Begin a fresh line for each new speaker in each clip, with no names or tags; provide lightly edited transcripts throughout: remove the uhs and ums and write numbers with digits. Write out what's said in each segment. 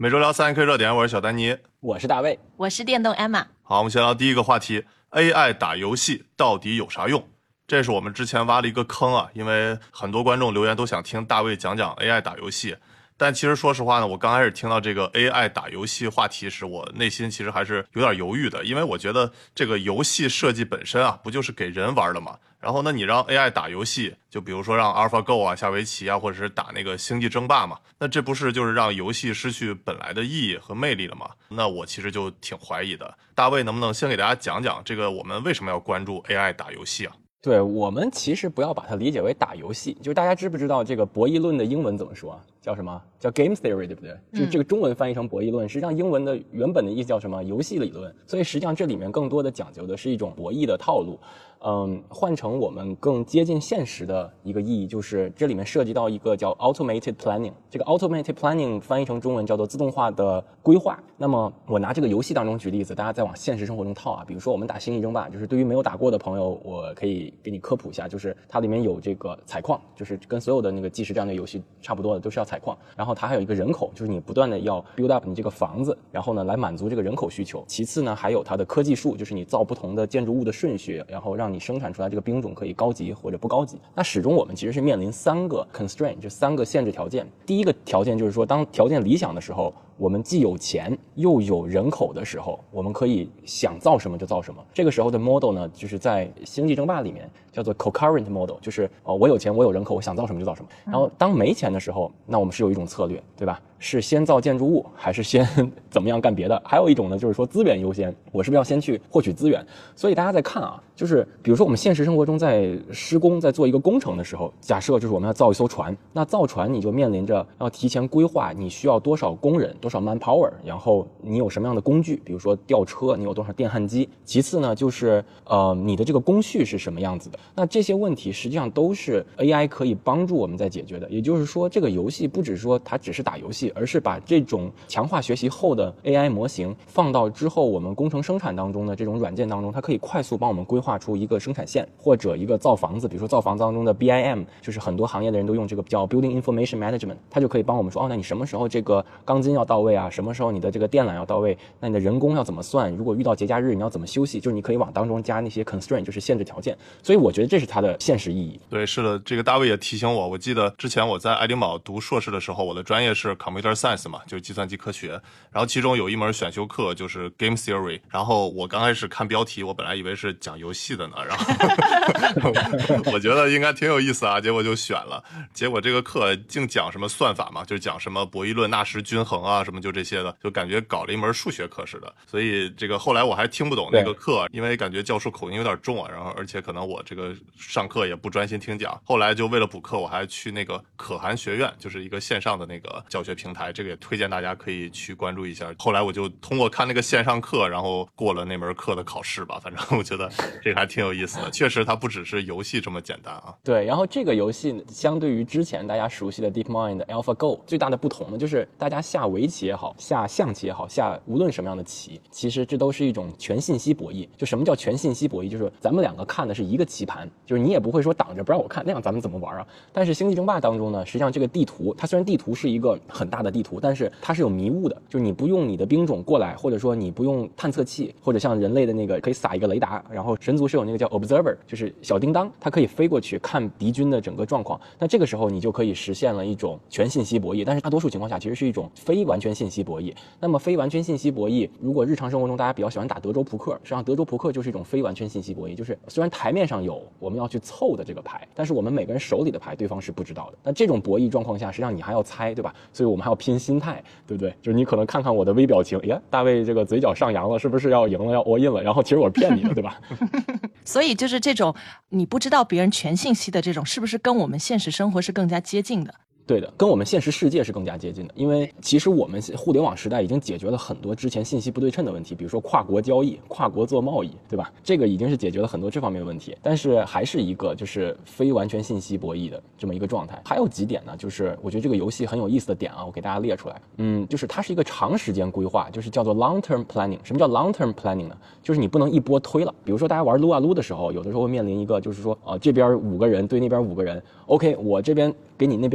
每周聊3K 热点，我是小丹尼，
我是大卫，
我是电动 Emma。
好，我们先聊第一个话题 ，AI 打游戏到底有啥用？这是我们之前挖了一个坑啊，因为很多观众留言都想听大卫讲讲 AI 打游戏。但其实说实话呢，我刚开始听到这个 AI 打游戏话题时，我内心其实还是有点犹豫的，因为我觉得这个游戏设计本身啊，不就是给人玩的吗？然后呢，你让 AI 打游戏，就比如说让 AlphaGo 啊、下围棋啊，或者是打那个星际争霸嘛，那这不是就是让游戏失去本来的意义和魅力了吗？那我其实就挺怀疑的。大卫能不能先给大家讲讲这个我们为什么要关注 AI 打游戏啊？
对，我们其实不要把它理解为打游戏，就是大家知不知道这个博弈论的英文怎么说？叫什么？叫 game theory， 对不对？就这个中文翻译成博弈论，实际上英文的原本的意思叫什么？游戏理论。所以实际上这里面更多的讲究的是一种博弈的套路。换成我们更接近现实的一个意义，就是这里面涉及到一个叫 automated planning。这个 automated planning 翻译成中文叫做自动化的规划。那么我拿这个游戏当中举例子，大家再往现实生活中套啊。比如说我们打星际争霸，就是对于没有打过的朋友，我可以给你科普一下，就是它里面有这个采矿，就是跟所有的那个即时战略游戏差不多的，都是要采矿。然后它还有一个人口，就是你不断的要 build up 你这个房子，然后呢来满足这个人口需求。其次呢还有它的科技树，就是你造不同的建筑物的顺序，然后让你生产出来这个兵种可以高级或者不高级。那始终我们其实是面临3个 constraint， 就3个限制条件。第一个条件就是说，当条件理想的时候，我们既有钱又有人口的时候，我们可以想造什么就造什么。这个时候的 model 呢，就是在星际争霸里面叫做 concurrent model， 就是我有钱我有人口，我想造什么就造什么。然后当没钱的时候，那我们是有一种策略，对吧？是先造建筑物还是先怎么样干别的？还有一种呢，就是说资源优先，我是不是要先去获取资源？所以大家在看啊，就是比如说我们现实生活中在施工，在做一个工程的时候，假设就是我们要造一艘船，那造船你就面临着要提前规划你需要多少工人，多少 manpower， 然后你有什么样的工具，比如说吊车，你有多少电焊机。其次呢，就是你的这个工序是什么样子的。那这些问题实际上都是 AI 可以帮助我们在解决的。也就是说，这个游戏不只说它只是打游戏，而是把这种强化学习后的 AI 模型放到之后我们工程生产当中的这种软件当中，它可以快速帮我们规划出一个生产线或者一个造房子。比如说造房子当中的 BIM， 就是很多行业的人都用这个叫 Building Information Management， 它就可以帮我们说，那你什么时候这个钢筋要到位啊？什么时候你的这个电缆要到位？那你的人工要怎么算？如果遇到节假日你要怎么休息？就是你可以往当中加那些 constraint， 就是限制条件。所以我觉得这是它的现实意义。
对，是的，这个大卫也提醒我，我记得之前我在爱丁堡读硕士的时候，我的专业是 Computer Science 嘛，就是计算机科学，然后其中有一门选修课就是 Game Theory， 然后我刚开始看标题，我本来以为是讲游戏的呢，然后我觉得应该挺有意思啊，结果就选了，结果这个课净讲什么算法嘛，就是讲什么博弈论、纳什均衡啊，什么就这些的，就感觉搞了一门数学课似的，所以这个后来我还听不懂那个课，因为感觉教授口音有点重啊，然后而且可能我这个上课也不专心听讲，后来就为了补课，我还去那个可汗学院，就是一个线上的那个教学平台，这个也推荐大家可以去关注一下。后来我就通过看那个线上课，然后过了那门课的考试吧，反正我觉得这个还挺有意思的。确实它不只是游戏这么简单啊。
对，然后这个游戏相对于之前大家熟悉的 DeepMind 的 AlphaGo 最大的不同呢，就是大家下围棋也好，下象棋也好，下无论什么样的棋，其实这都是一种全信息博弈。就什么叫全信息博弈？就是咱们两个看的是一个棋盘，就是你也不会说挡着不让我看，那样咱们怎么玩啊？但是星际争霸当中呢，实际上这个地图，它虽然地图是一个很大的地图，但是它是有迷雾的，就是你不用你的兵种过来，或者说你不用探测器，或者像人类的那个可以撒一个雷达，然后神族是有那个叫 observer， 就是小叮当，它可以飞过去看敌军的整个状况。那这个时候你就可以实现了一种全信息博弈，但是大多数情况下其实是一种非完全信息博弈。那么非完全信息博弈，如果日常生活中大家比较喜欢打德州扑克，实际上德州扑克就是一种非完全信息博弈，就是虽然台面上有我们要去凑的这个牌，但是我们每个人手里的牌对方是不知道的。那这种博弈状况下，实际上你还要猜，对吧？所以我们还要拼心态，对不对？就是你可能看看我的微表情，呀，大卫这个嘴角上扬了，是不是要赢了，要 all in 了？然后其实我是骗你的，对吧？
所以就是这种你不知道别人全信息的这种，是不是跟我们现实生活是更加接近的？
对的，跟我们现实世界是更加接近的，因为其实我们互联网时代已经解决了很多之前信息不对称的问题，比如说跨国交易、跨国做贸易，对吧？这个已经是解决了很多这方面的问题，但是还是一个就是非完全信息博弈的这么一个状态。还有几点呢，就是我觉得这个游戏很有意思的点啊，我给大家列出来。就是它是一个长时间规划，就是叫做 long term planning。什么叫 long term planning 呢？就是你不能一波推了。比如说大家玩撸啊撸的时候，有的时候会面临一个就是说这边5个人对那边5个人 ，OK， 我这边给你那边一波推。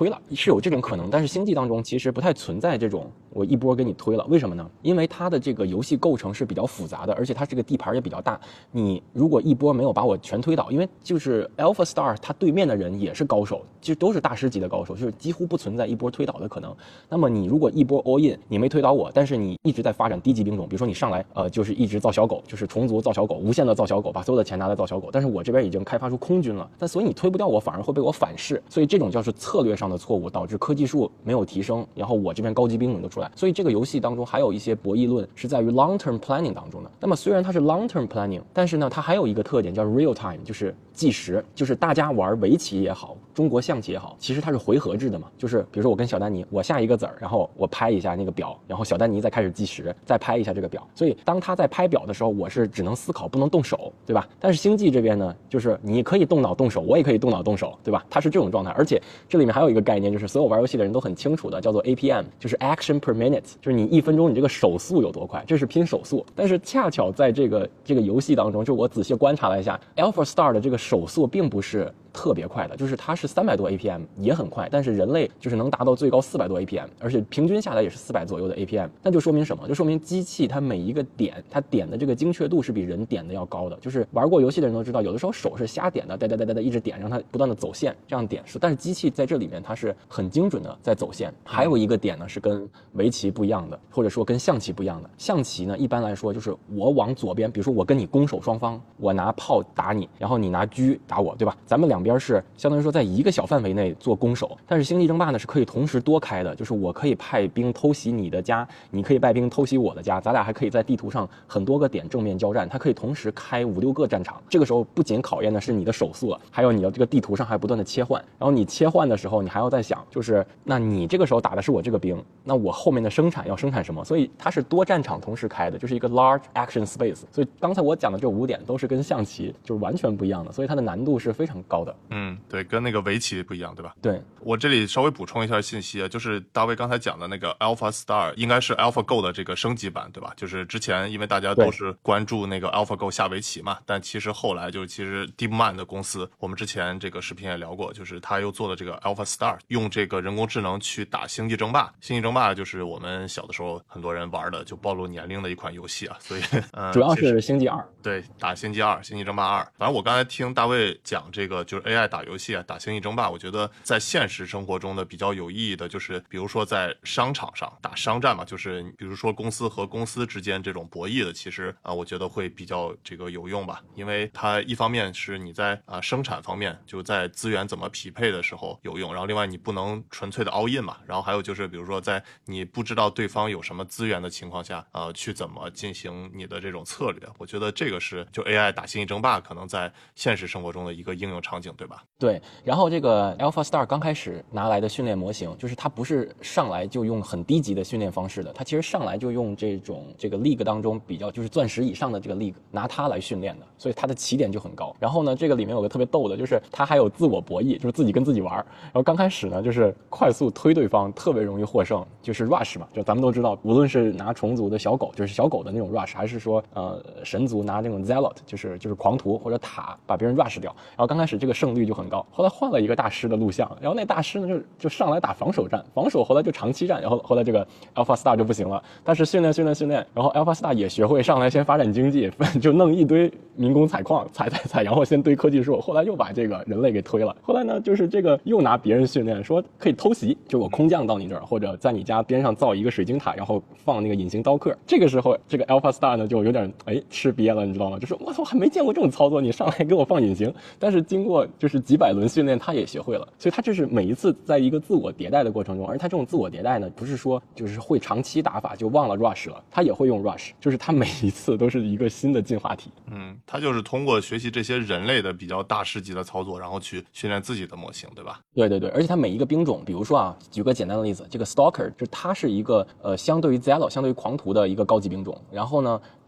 推了，是有这种可能。但是星际当中其实不太存在这种我一波给你推了，为什么呢？因为它的这个游戏构成是比较复杂的，而且它这个地盘也比较大。你如果一波没有把我全推倒，因为就是 Alpha Star 它对面的人也是高手，就都是大师级的高手，就是几乎不存在一波推倒的可能。那么你如果一波 all in， 你没推倒我，但是你一直在发展低级兵种，比如说你上来就是一直造小狗，就是虫族造小狗，无限的造小狗，把所有的钱拿来造小狗，但是我这边已经开发出空军了，但所以你推不掉我，反而会被我反噬，所以这种叫是策略上的错误，导致科技树没有提升，然后我这边高级兵种就出来。所以这个游戏当中还有一些博弈论是在于 long term planning 当中的。那么虽然它是 long term planning， 但是呢它还有一个特点叫 real time， 就是计时，就是大家玩围棋也好，中国象棋也好，其实它是回合制的嘛，就是比如说我跟小丹尼，我下一个子儿，然后我拍一下那个表，然后小丹尼再开始计时，再拍一下这个表，所以当他在拍表的时候，我是只能思考不能动手，对吧？但是星际这边呢，就是你可以动脑动手，我也可以动脑动手，对吧？它是这种状态。而且这里面还有一个概念，就是所有玩游戏的人都很清楚的，叫做 APM， 就是 action per minute， 就是你1分钟你这个手速有多快，这是拼手速。但是恰巧在这个游戏当中，就我仔细观察了一下 Alpha Star 的这个手速并不是特别快的，就是它是300多 APM 也很快，但是人类就是能达到最高400多 APM， 而且平均下来也是400左右的 APM。 那就说明什么？就说明机器它每一个点它点的这个精确度是比人点的要高的。就是玩过游戏的人都知道，有的时候手是瞎点的，哒一直点，让它不断的走线，这样点是，但是机器在这里面它是很精准的在走线。还有一个点呢是跟围棋不一样的，或者说跟象棋不一样的。象棋呢一般来说就是我往左边，比如说我跟你攻守双方，我拿炮打你，然后你拿车打我，对吧？咱们两边是相当于说在一个小范围内做攻守。但是星际争霸呢是可以同时多开的，就是我可以派兵偷袭你的家，你可以派兵偷袭我的家，咱俩还可以在地图上很多个点正面交战，它可以同时开5、6个战场。这个时候不仅考验的是你的手速了，还有你的这个地图上还不断的切换，然后你切换的时候你还要在想，就是那你这个时候打的是我这个兵，那我后面的生产要生产什么？所以它是多战场同时开的，就是一个 large action space。 所以刚才我讲的这5点都是跟象棋就是完全不一样的，所以它的难度是非常高的。
对，跟那个围棋不一样，对吧？
对，
我这里稍微补充一下信息啊，就是大卫刚才讲的那个 Alpha Star 应该是 AlphaGo 的这个升级版，对吧？就是之前因为大家都是关注那个 AlphaGo 下围棋嘛，但其实后来其实 DeepMind 的公司，我们之前这个视频也聊过，就是他又做了这个 Alpha Star， 用这个人工智能去打星际争霸。星际争霸就是我们小的时候很多人玩的，就暴露年龄的一款游戏啊，所以
主要是星际2，
对，打星际2，星际争霸2。反正我刚才听大卫讲这个就是 AI 打游戏啊，打星际争霸，我觉得在现实生活中的比较有意义的就是比如说在商场上打商战嘛，就是比如说公司和公司之间这种博弈的，其实我觉得会比较这个有用吧。因为它一方面是你在生产方面就在资源怎么匹配的时候有用，然后另外你不能纯粹的 all in 嘛，然后还有就是比如说在你不知道对方有什么资源的情况下去怎么进行你的这种策略。我觉得这个是就 AI 打星际争霸可能在现实生活中的一个应用场景，对吧？
对，然后这个 Alpha Star 刚开始拿来的训练模型，就是它不是上来就用很低级的训练方式的，它其实上来就用这个 League 当中比较就是钻石以上的这个 League 拿它来训练的，所以它的起点就很高。然后呢，这个里面有个特别逗的，就是它还有自我博弈，就是自己跟自己玩。然后刚开始呢，就是快速推对方，特别容易获胜，就是 Rush 嘛，就咱们都知道，无论是拿虫族的小狗，就是小狗的那种 Rush， 还是说神族拿那种 Zealot， 就是狂徒或者塔把别人 Rush 掉。然后刚开始这个胜率就很高，后来换了一个大师的录像，然后那大师呢就上来打防守战，防守后来就长期战，然后后来这个 Alpha Star 就不行了，但是训练，然后 Alpha Star 也学会上来先发展经济，就弄一堆民工采矿，采，然后先堆科技树，后来又把这个人类给推了。后来呢，就是这个又拿别人训练，说可以偷袭，就我空降到你这儿，或者在你家边上造一个水晶塔，然后放那个隐形刀客。这个时候，这个 Alpha Star 呢就有点吃瘪了，你知道吗？就是我操，还没见过这种操作，你上来给我放隐形。但是经过就是几百轮训练，他也学会了，所以他这是每一次在一个自我迭代的过程中，而他这种自我迭代呢，不是说就是会长期打法就忘了 Rush 了，他也会用 Rush， 就是他每一次都是一个新的进化体。
他就是通过学习这些人类的比较大师级的操作，然后去训练自己的模型，对吧？
对，而且他每一个兵种，比如说举个简单的例子，这个 Stalker 就它是一个相对于 Zealot 相对于狂徒的一个高级兵种，然后呢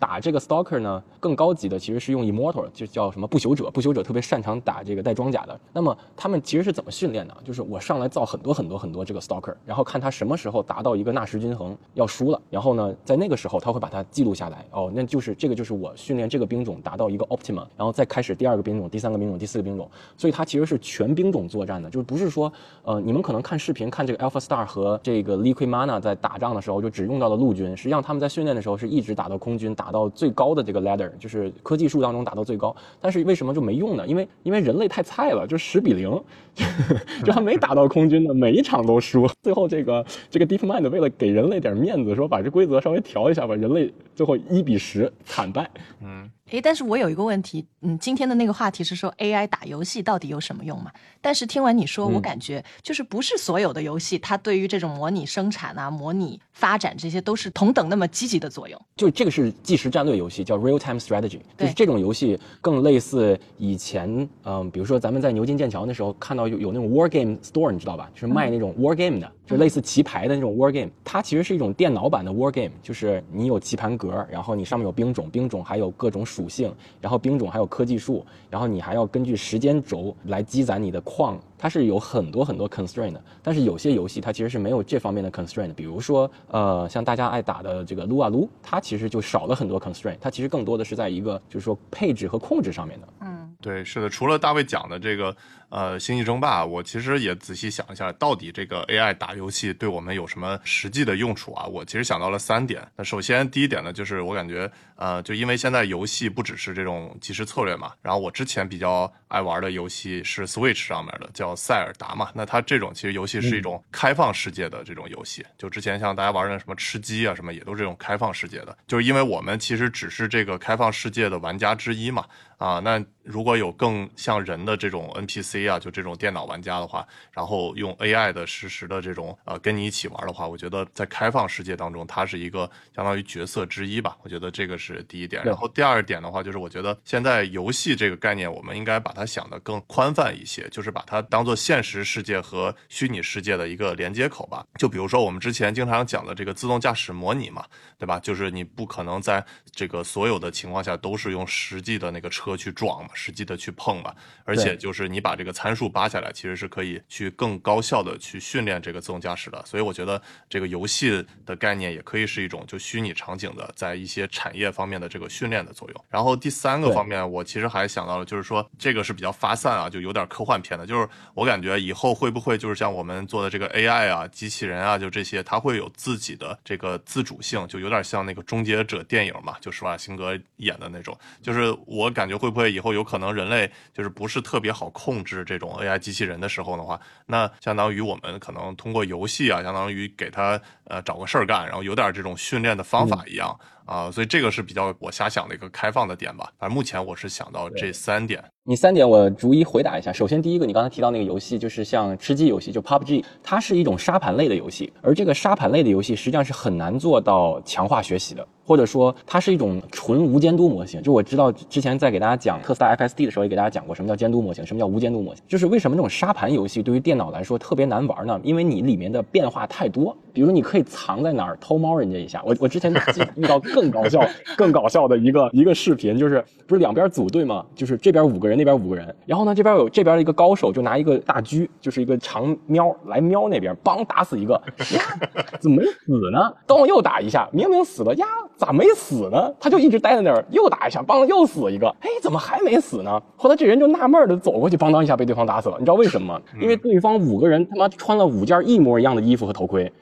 打这个 Stalker 呢，更高级的其实是用 Immortal， 就叫什么不朽者，不朽者特别擅长打这个带装甲的。那么他们其实是怎么训练的？就是我上来造很多这个 Stalker， 然后看他什么时候达到一个纳什均衡要输了，然后呢，在那个时候他会把它记录下来。哦，那就是这个就是我训练这个兵种达到一个 optimum， 然后再开始第二个兵种、第三个兵种、第四个兵种。所以它其实是全兵种作战的，就是不是说你们可能看视频看这个 Alpha Star 和这个 Liquid Mana 在打仗的时候就只用到了陆军，实际上他们在训练的时候是一直打到空军，打到最高的这个 ladder， 就是科技树当中打到最高。但是为什么就没用呢？因为人类太菜了，就10-0，就还没打到空军呢，每一场都输。最后这个 DeepMind 为了给人类点面子，说把这规则稍微调一下吧，人类最后1-10惨败。
但是我有一个问题，今天的那个话题是说 AI 打游戏到底有什么用嘛？但是听完你说，我感觉就是不是所有的游戏，它对于这种模拟生产啊、模拟发展这些都是同等那么积极的作用。
就这个是即时战略游戏，叫 Real Time Strategy， 就是这种游戏更类似以前，比如说咱们在牛津剑桥那时候看到有那种 War Game Store， 你知道吧？就是卖那种 War Game 的，就类似棋牌的那种 War Game， 它其实是一种电脑版的 War Game， 就是你有棋盘格，然后你上面有兵种，兵种还有各种属性，然后兵种还有科技树，然后你还要根据时间轴来积攒你的矿，它是有很多 constraint 的。但是有些游戏它其实是没有这方面的 constraint 的，比如说像大家爱打的这个撸啊撸，它其实就少了很多 constraint， 它其实更多的是在一个就是说配置和控制上面的。
对，是的，除了大卫讲的这个星际争霸，我其实也仔细想一下，到底这个 AI 打游戏对我们有什么实际的用处啊？我其实想到了3点。那首先第一点呢，就是我感觉就因为现在游戏不只是这种即时策略嘛，然后我之前比较爱玩的游戏是 Switch 上面的叫塞尔达嘛，那它这种其实游戏是一种开放世界的这种游戏，就之前像大家玩的什么吃鸡啊什么也都是这种开放世界的，就是因为我们其实只是这个开放世界的玩家之一嘛，那如果有更像人的这种 NPC 啊，就这种电脑玩家的话，然后用 AI 的实时的这种跟你一起玩的话，我觉得在开放世界当中，它是一个相当于角色之一吧。我觉得这个是第一点。然后第二点的话，就是我觉得现在游戏这个概念，我们应该把它想得更宽泛一些，就是把它当做现实世界和虚拟世界的一个连接口吧。就比如说我们之前经常讲的这个自动驾驶模拟嘛，对吧？就是你不可能在这个所有的情况下都是用实际的那个车去撞嘛，实际的去碰嘛，而且就是你把这个参数扒下来，其实是可以去更高效的去训练这个自动驾驶的。所以我觉得这个游戏的概念也可以是一种就虚拟场景的在一些产业方面的这个训练的作用。然后第3个方面，我其实还想到了，就是说这个是比较发散啊，就有点科幻片的，就是我感觉以后会不会就是像我们做的这个 AI 啊、机器人啊，就这些它会有自己的这个自主性，就有点像那个终结者电影嘛，就施瓦辛格演的那种。就是我感觉会不会以后有可能人类就是不是特别好控制这种 AI 机器人的时候的话，那相当于我们可能通过游戏啊，相当于给它找个事儿干，然后有点这种训练的方法一样所以这个是比较我瞎想的一个开放的点吧。反正目前我是想到这3点。
你3点我逐一回答一下。首先第一个，你刚才提到那个游戏，就是像吃鸡游戏，就 PUBG， 它是一种沙盘类的游戏，而这个沙盘类的游戏实际上是很难做到强化学习的，或者说它是一种纯无监督模型。就我知道之前在给大家讲特斯拉 FSD 的时候，也给大家讲过什么叫监督模型，什么叫无监督模型。就是为什么这种沙盘游戏对于电脑来说特别难玩呢？因为你里面的变化太多，比如说你可以藏在哪儿偷猫人家一下。我之前遇到更搞笑的一个视频，就是不是两边组队吗？就是这边5个人，那边5个人，然后呢这边的一个高手就拿一个大狙，就是一个长瞄来瞄那边，帮打死一个，怎么没死呢？等我又打一下，明明死了呀，咋没死呢？他就一直待在那儿，又打一下，帮又死一个，怎么还没死呢？后来这人就纳闷的走过去，当一下被对方打死了。你知道为什么吗？因为对方5个人他妈穿了5件一模一样的衣服和头盔。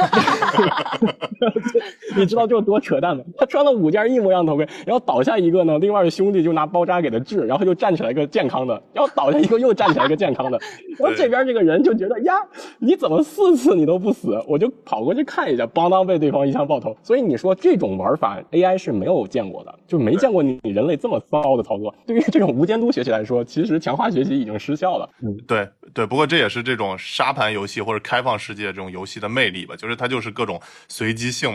你知道这有多扯淡吗？他穿了5件一模一样的头盔，然后倒下一个呢，另外的兄弟就拿包扎给他治，然后就站起来一个健康的，然后倒下一个又站起来一个健康的，然后这边这个人就觉得呀，你怎么4次你都不死？我就跑过去看一下，当被对方一枪爆头。所以你说这种玩法 AI 是没有见过的，就没见过你人类这么骚的操作。对于这种无监督学习来说，其实强化学习已经失效了。
对，不过这也是这种沙盘游戏或者开放世界这种游戏的魅力吧，就是它就是各种随机性嘛，然后各种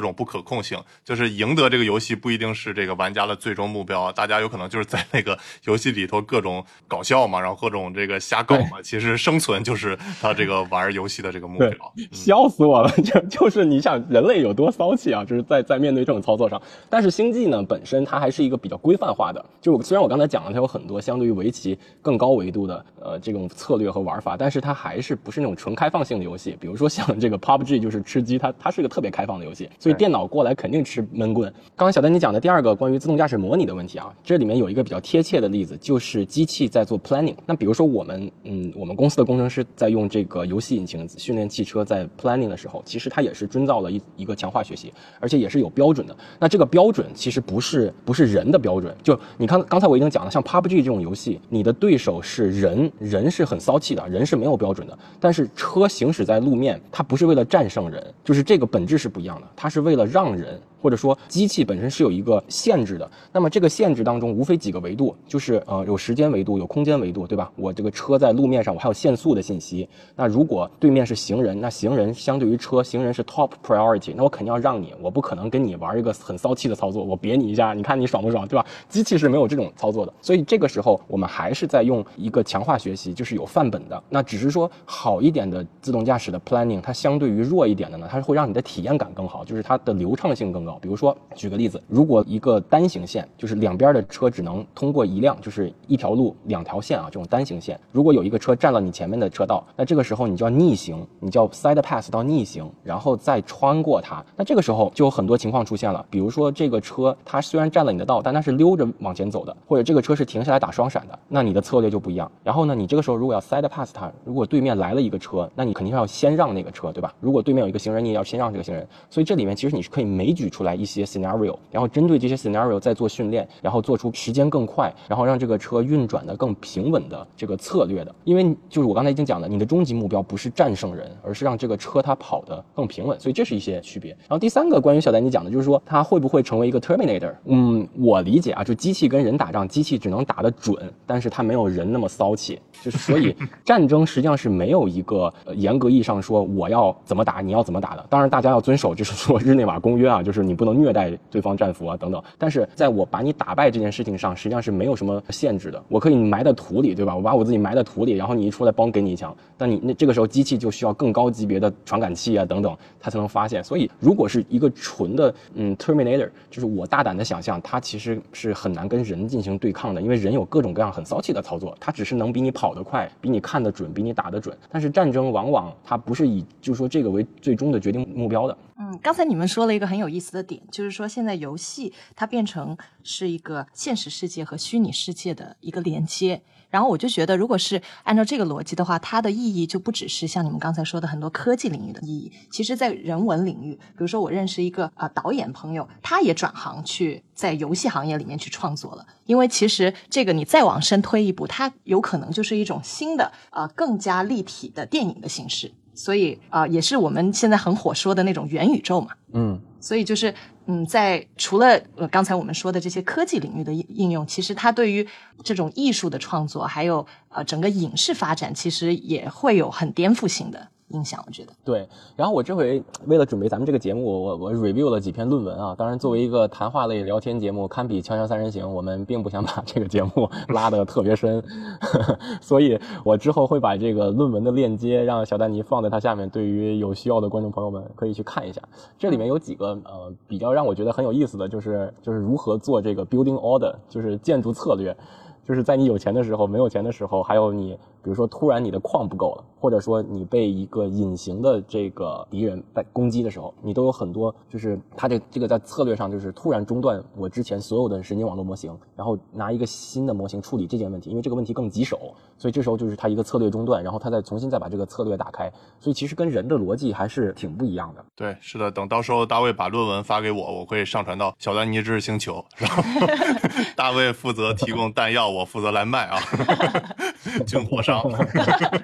种不可控性，就是赢得这个游戏不一定是这个玩家的最终目标，大家有可能就是在那个游戏里头各种搞笑嘛，然后各种这个瞎搞嘛，其实生存就是他这个玩游戏的这个目标。
笑死我了，就是你想人类有多骚气啊，就是在面对这种操作上。但是星际呢本身它还是一个比较规范化的，就虽然我刚才讲了它有很多相对于围棋更高维度的这种策略和玩法，但是它还是不是那种纯开放性的游戏。比如说像这个 PUBG 就是吃鸡，它是一个特别开放的游戏，所以电脑过来肯定吃闷棍。刚才小丹你讲的第二个关于自动驾驶模拟的问题啊，这里面有一个比较贴切的例子，就是机器在做 planning。那比如说我们公司的工程师在用这个游戏引擎训练汽车在 planning 的时候，其实它也是遵照了一个强化学习，而且也是有标准的。那这个标准其实不是人的标准，就你看刚才我已经讲了，像 PUBG 这种游戏，你的对手是人是很骚气的，人是没有标准的，但是车行驶在路面，它不是为了战胜人，就是这个本质是不一样的，它是为了让人，或者说机器本身是有一个限制的。那么这个限制当中无非几个维度，就是有时间维度，有空间维度，对吧？我这个车在路面上，我还有限速的信息。那如果对面是行人，那行人相对于车，行人是 top priority， 那我肯定要让你，我不可能跟你玩一个很骚气的操作，我别你一下，你看你爽不爽，对吧？机器是没有这种操作的，所以这个时候我们还是在用一个强化学习，就是有范本的。那只是说好一点的自动驾驶的 planning， 它相对于弱一点的呢，它会让你的体验感更好，就是它的流畅性更高。比如说举个例子，如果一个单行线，就是两边的车只能通过一辆，就是一条路两条线啊，这种单行线，如果有一个车占了你前面的车道，那这个时候你就要逆行，你就要 side pass 到逆行，然后再穿过它。那这个时候就有很多情况出现了，比如说这个车它虽然占了你的道，但它是溜着往前走的，或者这个车是停下来打双闪的，那你的策略就不一样。然后呢，你这个时候如果要 side pass 它，如果对面来了一个车，那你肯定要先让那个车，对吧？如果对面有一个行人，你也要先让这个行人。所以这里面其实你是可以枚举出来一些 scenario， 然后针对这些 scenario 再做训练，然后做出时间更快，然后让这个车运转的更平稳的这个策略的。因为就是我刚才已经讲了，你的终极目标不是战胜人，而是让这个车它跑得更平稳，所以这是一些区别。然后第三个关于小丹你讲的就是说它会不会成为一个 Terminator。我理解啊，就机器跟人打仗，机器只能打得准，但是它没有人那么骚气，就是所以战争实际上是没有一个严格意义上说我要怎么打你要怎么打的。当然大家要遵守就是说日内瓦公约啊，就是你不能虐待对方战俘啊等等，但是在我把你打败这件事情上实际上是没有什么限制的。我可以埋在土里，对吧？我把我自己埋在土里，然后你一出来帮给你一枪，但你这个时候机器就需要更高级别的传感器啊等等它才能发现。所以如果是一个纯的Terminator， 就是我大胆的想象它其实是很难跟人进行对抗的，因为人有各种各样很骚气的操作，它只是能比你跑得快，比你看得准，比你打得准。但是战争往往它不是以就是说这个为最终的决定目标的。
刚才你们说了一个很有意思的点，就是说现在游戏它变成是一个现实世界和虚拟世界的一个连接。然后我就觉得如果是按照这个逻辑的话，它的意义就不只是像你们刚才说的很多科技领域的意义，其实在人文领域，比如说我认识一个导演朋友，他也转行去在游戏行业里面去创作了。因为其实这个你再往深推一步，它有可能就是一种新的更加立体的电影的形式，所以也是我们现在很火说的那种元宇宙嘛。所以就是在除了刚才我们说的这些科技领域的应用，其实它对于这种艺术的创作还有整个影视发展其实也会有很颠覆性的影响，我觉得。
对，然后我这回为了准备咱们这个节目，我 review 了几篇论文啊。当然作为一个谈话类聊天节目，堪比锵锵三人行，我们并不想把这个节目拉得特别深所以我之后会把这个论文的链接让小丹尼放在它下面，对于有需要的观众朋友们可以去看一下。这里面有几个比较让我觉得很有意思的，就是如何做这个 building order， 就是建筑策略，就是在你有钱的时候没有钱的时候，还有你比如说突然你的矿不够了，或者说你被一个隐形的这个敌人在攻击的时候，你都有很多就是它这个在策略上就是突然中断我之前所有的神经网络模型，然后拿一个新的模型处理这件问题，因为这个问题更棘手，所以这时候就是它一个策略中断，然后它再重新再把这个策略打开，所以其实跟人的逻辑还是挺不一样的。
对，是的，等到时候大卫把论文发给我，我会上传到小丹尼知识星球，然后大卫负责提供弹药，我负责来卖啊军火商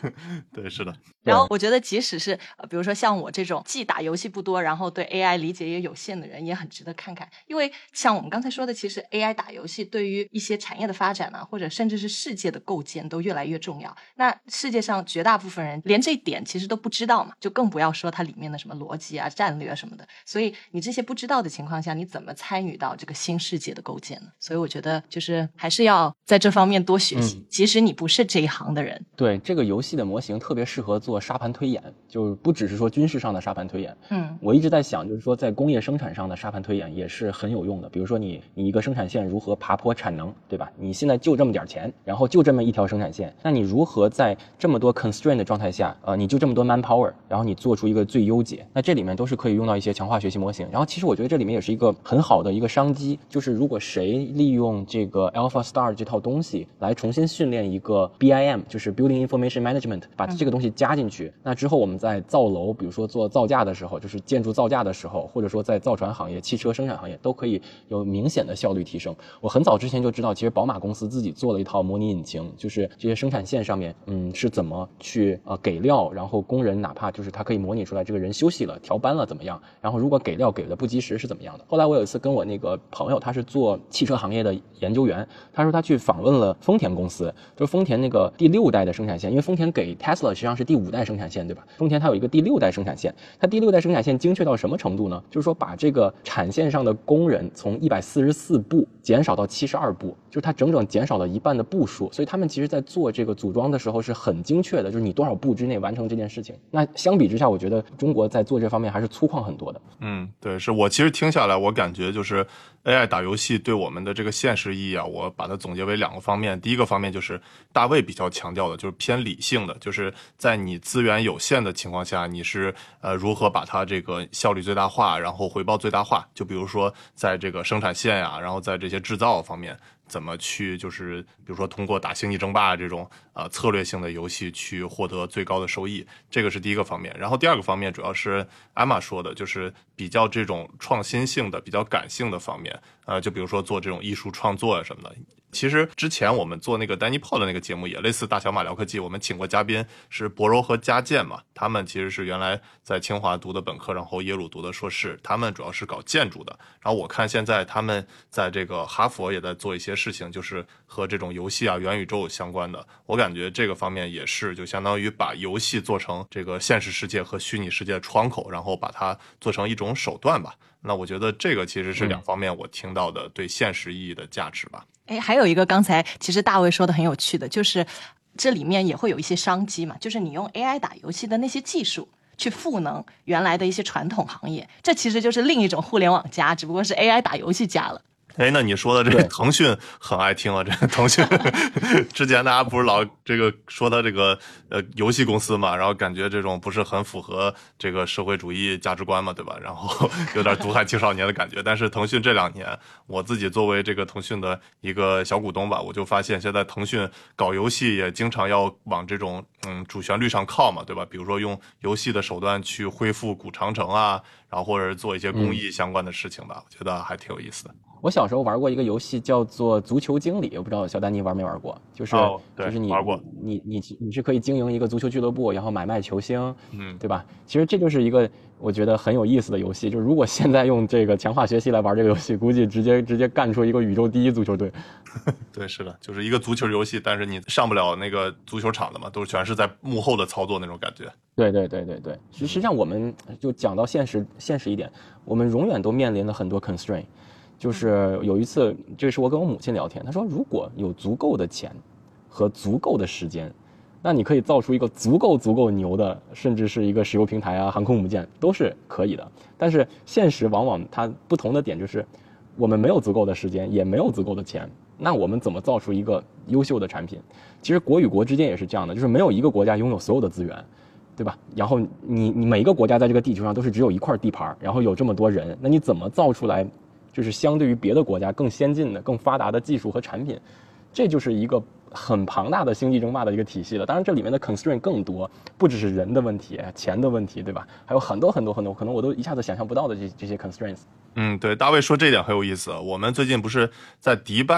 对，是的。
然后我觉得即使是比如说像我这种既打游戏不多，然后对 AI 理解也有限的人，也很值得看看。因为像我们刚才说的，其实 AI 打游戏对于一些产业的发展啊，或者甚至是世界的构建都越来越重要。那世界上绝大部分人连这一点其实都不知道嘛，就更不要说它里面的什么逻辑啊、战略什么的。所以你这些不知道的情况下，你怎么参与到这个新世界的构建呢？所以我觉得就是还是要在这方面多学习，即使你不是这一行的人。
对，这个游戏的模型特别适合做沙盘推演，就不只是说军事上的沙盘推演。我一直在想，就是说在工业生产上的沙盘推演也是很有用的。比如说你一个生产线如何爬坡产能，对吧？你现在就这么点钱，然后就这么一条生产线，那你如何在这么多 constraint 的状态下，你就这么多 manpower， 然后你做出一个最优解？那这里面都是可以用到一些强化学习模型。然后其实我觉得这里面也是一个很好的一个商机，就是如果谁利用这个 AlphaStar 这套东西来重新训练一个 BIM， 就是 Building Information Management， 把这个东西加进去，那之后我们在造楼，比如说做造价的时候，就是建筑造价的时候，或者说在造船行业、汽车生产行业，都可以有明显的效率提升。我很早之前就知道，其实宝马公司自己做了一套模拟引擎，就是这些生产线上面，是怎么去给料，然后工人哪怕就是他可以模拟出来这个人休息了、调班了怎么样，然后如果给料给的不及时是怎么样的。后来我有一次跟我那个朋友，他是做汽车行业的研究员，他说他去访问了丰田公司，就是丰田那个第6代的生产线，因为丰田给 Tesla 实际上是第5代生产线，对吧？丰田它有一个第6代生产线，它第6代生产线精确到什么程度呢？就是说把这个产线上的工人从144步减少到72步，就是它整整减少了1半的步数，所以他们其实在做这个组装的时候是很精确的，就是你多少步之内完成这件事情。那相比之下，我觉得中国在做这方面还是粗犷很多的。
对，是我其实听下来，我感觉就是 AI 打游戏对我们的这个现实意义啊，我把它总结为2个方面。第一个方面就是大卫比较强调的，就是偏理性的，就是在你资源有限的情况下，你是如何把它这个效率最大化，然后回报最大化。就比如说在这个生产线呀，然后在这些制造方面，怎么去就是比如说通过打星际争霸这种策略性的游戏去获得最高的收益，这个是第一个方面。然后第2个方面主要是艾玛说的，就是比较这种创新性的、比较感性的方面，就比如说做这种艺术创作啊什么的。其实之前我们做那个丹尼炮的那个节目也类似大小马聊科技，我们请过嘉宾是博柔和佳健嘛，他们其实是原来在清华读的本科，然后耶鲁读的硕士，他们主要是搞建筑的。然后我看现在他们在这个哈佛也在做一些事情，就是和这种游戏啊、元宇宙相关的。我感觉这个方面也是就相当于把游戏做成这个现实世界和虚拟世界的窗口，然后把它做成一种手段吧。那我觉得这个其实是2方面我听到的对现实意义的价值吧。
还有一个刚才其实大卫说的很有趣的，就是这里面也会有一些商机嘛，就是你用 AI 打游戏的那些技术去赋能原来的一些传统行业，这其实就是另一种互联网加，只不过是 AI 打游戏加了。
那你说的这个腾讯很爱听啊，这个腾讯之前大家不是老这个说他这个游戏公司嘛，然后感觉这种不是很符合这个社会主义价值观嘛，对吧？然后有点毒害青少年的感觉。但是腾讯这2年，我自己作为这个腾讯的一个小股东吧，我就发现现在腾讯搞游戏也经常要往这种主旋律上靠嘛，对吧？比如说用游戏的手段去恢复古长城啊，然后或者做一些公益相关的事情吧，我觉得还挺有意思的。
我小时候玩过一个游戏叫做足球经理，我不知道小丹尼玩没玩过，就是你
玩过，
你是可以经营一个足球俱乐部，然后买卖球星，对吧？其实这就是一个我觉得很有意思的游戏，就是如果现在用这个强化学习来玩这个游戏，估计直接干出一个宇宙第一足球队。
对，是的，就是一个足球游戏，但是你上不了那个足球场的嘛，都全是在幕后的操作那种感觉。
对，实际上我们就讲到现实一点，我们永远都面临了很多 constraint。就是有一次，这是我跟我母亲聊天，她说如果有足够的钱和足够的时间，那你可以造出一个足够牛的，甚至是一个石油平台啊、航空母舰都是可以的。但是现实往往它不同的点就是，我们没有足够的时间，也没有足够的钱，那我们怎么造出一个优秀的产品？其实国与国之间也是这样的，就是没有一个国家拥有所有的资源，对吧？然后你每一个国家在这个地球上都是只有一块地盘，然后有这么多人，那你怎么造出来就是相对于别的国家更先进的、更发达的技术和产品？这就是一个很庞大的星际争霸的一个体系了。当然，这里面的 constraint 更多，不只是人的问题、钱的问题，对吧？还有很多，可能我都一下子想象不到的这些 constraints。
对，大卫说这一点很有意思。我们最近不是在迪拜嘛，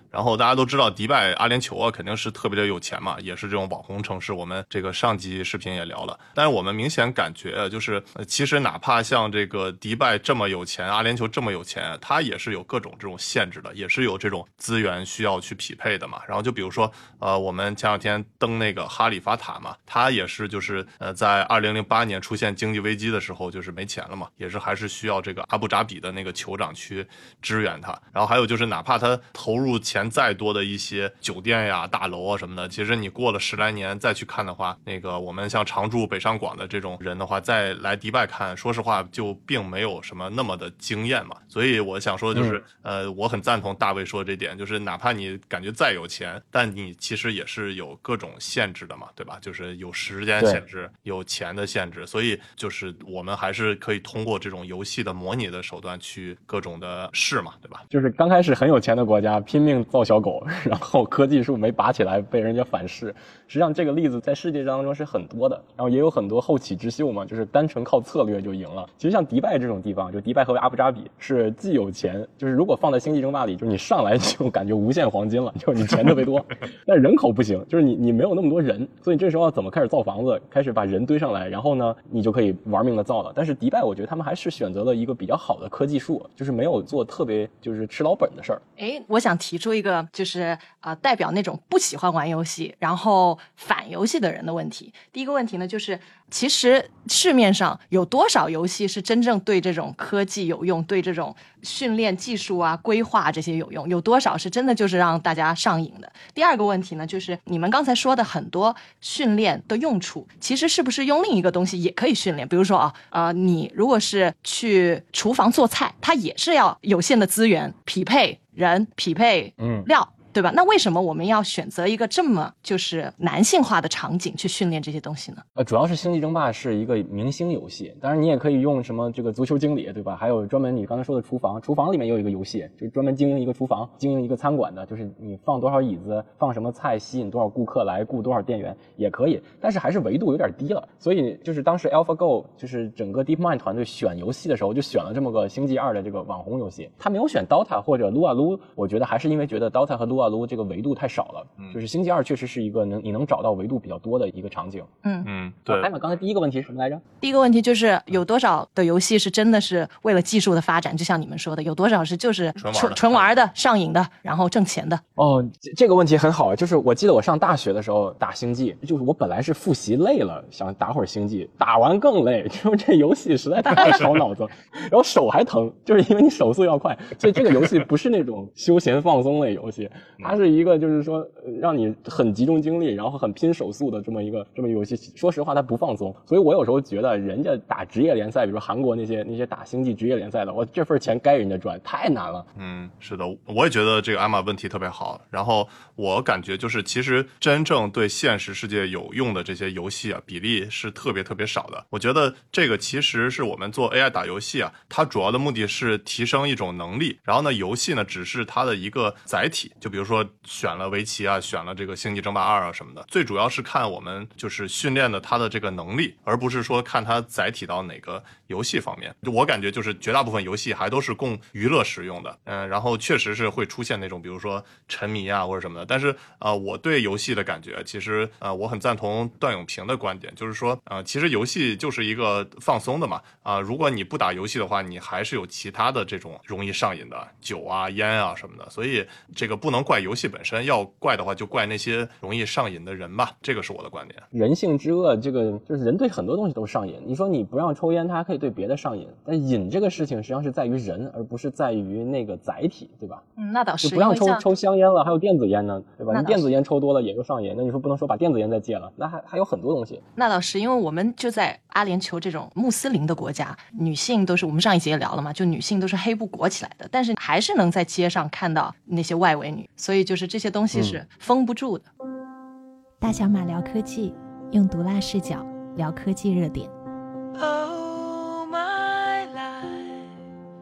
然后大家都知道迪拜阿联酋啊肯定是特别的有钱嘛，也是这种网红城市，我们这个上集视频也聊了。但是我们明显感觉就是其实哪怕像这个迪拜这么有钱，阿联酋这么有钱，它也是有各种这种限制的，也是有这种资源需要去匹配的嘛。然后就比如说我们前两天登那个哈利法塔嘛，它也是就是在2008年出现经济危机的时候就是没钱了嘛，也是还是需要这个阿布扎比的那个酋长去支援它。然后还有就是哪怕它投入钱再多的一些酒店呀大楼啊什么的，其实你过了10来年再去看的话，那个我们像常驻北上广的这种人的话，再来迪拜看，说实话就并没有什么那么的惊艳嘛。所以我想说的就是我很赞同大卫说这点，就是哪怕你感觉再有钱，但你其实也是有各种限制的嘛，对吧？就是有时间限制，有钱的限制，所以就是我们还是可以通过这种游戏的模拟的手段去各种的试嘛，对吧？
就是刚开始很有钱的国家拼命造小狗，然后科技树没拔起来被人家反噬。实际上这个例子在世界当中是很多的，然后也有很多后起之秀嘛，就是单纯靠策略就赢了。其实像迪拜这种地方，就迪拜和阿布扎比是既有钱，就是如果放在星际争霸里，就是你上来就感觉无限黄金了，就是你钱特别多，但人口不行，就是你没有那么多人，所以这时候要怎么开始造房子，开始把人堆上来，然后呢你就可以玩命的造了。但是迪拜我觉得他们还是选择了一个比较好的科技树，就是没有做特别就是吃老本的事儿。
我想提出一个就是代表那种不喜欢玩游戏然后反游戏的人的问题。第一个问题呢，就是其实市面上有多少游戏是真正对这种科技有用，对这种训练技术啊规划这些有用，有多少是真的就是让大家上瘾的。第二个问题呢，就是你们刚才说的很多训练的用处，其实是不是用另一个东西也可以训练？比如说你如果是去厨房做菜，它也是要有限的资源匹配人匹配料，对吧？那为什么我们要选择一个这么就是男性化的场景去训练这些东西呢？
主要是星际争霸是一个明星游戏，当然你也可以用什么这个足球经理，对吧？还有专门你刚才说的厨房里面也有一个游戏，就是专门经营一个厨房，经营一个餐馆的，就是你放多少椅子，放什么菜，吸引多少顾客来，雇多少店员也可以，但是还是维度有点低了。所以就是当时 AlphaGo 就是整个 DeepMind 团队选游戏的时候，就选了这么个星际2的这个网红游戏，他没有选 Dota 或者撸啊撸，我觉得还是因为觉得 Dota 和撸啊撸这个维度太少了，就是星际2确实是一个你能找到维度比较多的一个场景。对。艾玛刚才第一个问题是什么来着？
第一个问题就是有多少的游戏是真的是为了技术的发展，就像你们说的，有多少是就是纯玩的上瘾的，然后挣钱的。
这个问题很好，就是我记得我上大学的时候打星际，就是我本来是复习累了想打会儿星际，打完更累，就是这游戏实在太烧脑子，然后手还疼，就是因为你手速要快，所以这个游戏不是那种休闲放松类游戏，它是一个就是说让你很集中精力，然后很拼手速的这么一个游戏。说实话它不放松，所以我有时候觉得人家打职业联赛，比如说韩国那些打星际职业联赛的，我这份钱该人家赚，太难了。
是的，我也觉得这个艾玛问题特别好。然后我感觉就是其实真正对现实世界有用的这些游戏啊，比例是特别特别少的。我觉得这个其实是我们做 AI 打游戏啊，它主要的目的是提升一种能力，然后呢游戏呢只是它的一个载体，就比如说选了围棋啊，选了这个星际争霸2啊什么的，最主要是看我们就是训练的它的这个能力，而不是说看它载体到哪个游戏方面。就我感觉就是绝大部分游戏还都是供娱乐使用的，然后确实是会出现那种比如说沉迷啊或者什么的。但是我对游戏的感觉，其实我很赞同段永平的观点，就是说其实游戏就是一个放松的嘛，如果你不打游戏的话，你还是有其他的这种容易上瘾的酒啊烟啊什么的，所以这个不能怪游戏本身，要怪的话就怪那些容易上瘾的人吧，这个是我的观点。
人性之恶，这个就是人对很多东西都上瘾，你说你不让抽烟，他还可以对别的上瘾，但瘾这个事情实际上是在于人，而不是在于那个载体，对吧？
那倒是，
就不让抽香烟了，还有电子烟呢，对吧？你电子烟抽多了也就上瘾，那你说不能说把电子烟再戒了，那还有很多东西。
那倒是，因为我们就在阿联酋这种穆斯林的国家，女性都是我们上一节也聊了嘛，就女性都是黑布裹起来的，但是还是能在街上看到那些外围女，所以就是这些东西是封不住的。
大小马聊科技，用毒辣视角聊科技热点。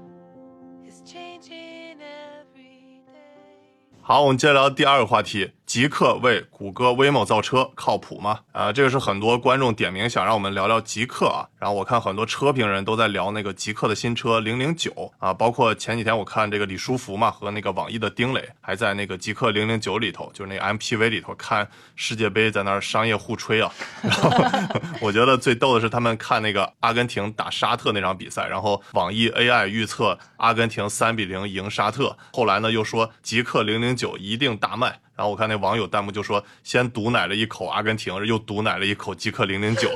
好，我们接着聊第二个话题， 极客为谷歌 Waymo 造车靠谱吗？这个是很多观众点名想让我们聊聊极客啊。然后我看很多车评人都在聊那个极客的新车009啊，包括前几天我看这个李书福嘛和那个网易的丁磊还在那个极客009里头，就是那个 MPV 里头看世界杯在那儿商业互吹啊。然后我觉得最逗的是他们看那个阿根廷打沙特那场比赛，然后网易 AI 预测阿根廷3-0赢沙特，后来呢又说极客009一定大卖。然后我看那网友弹幕就说先毒奶了一口阿根廷，又毒奶了一口极客009。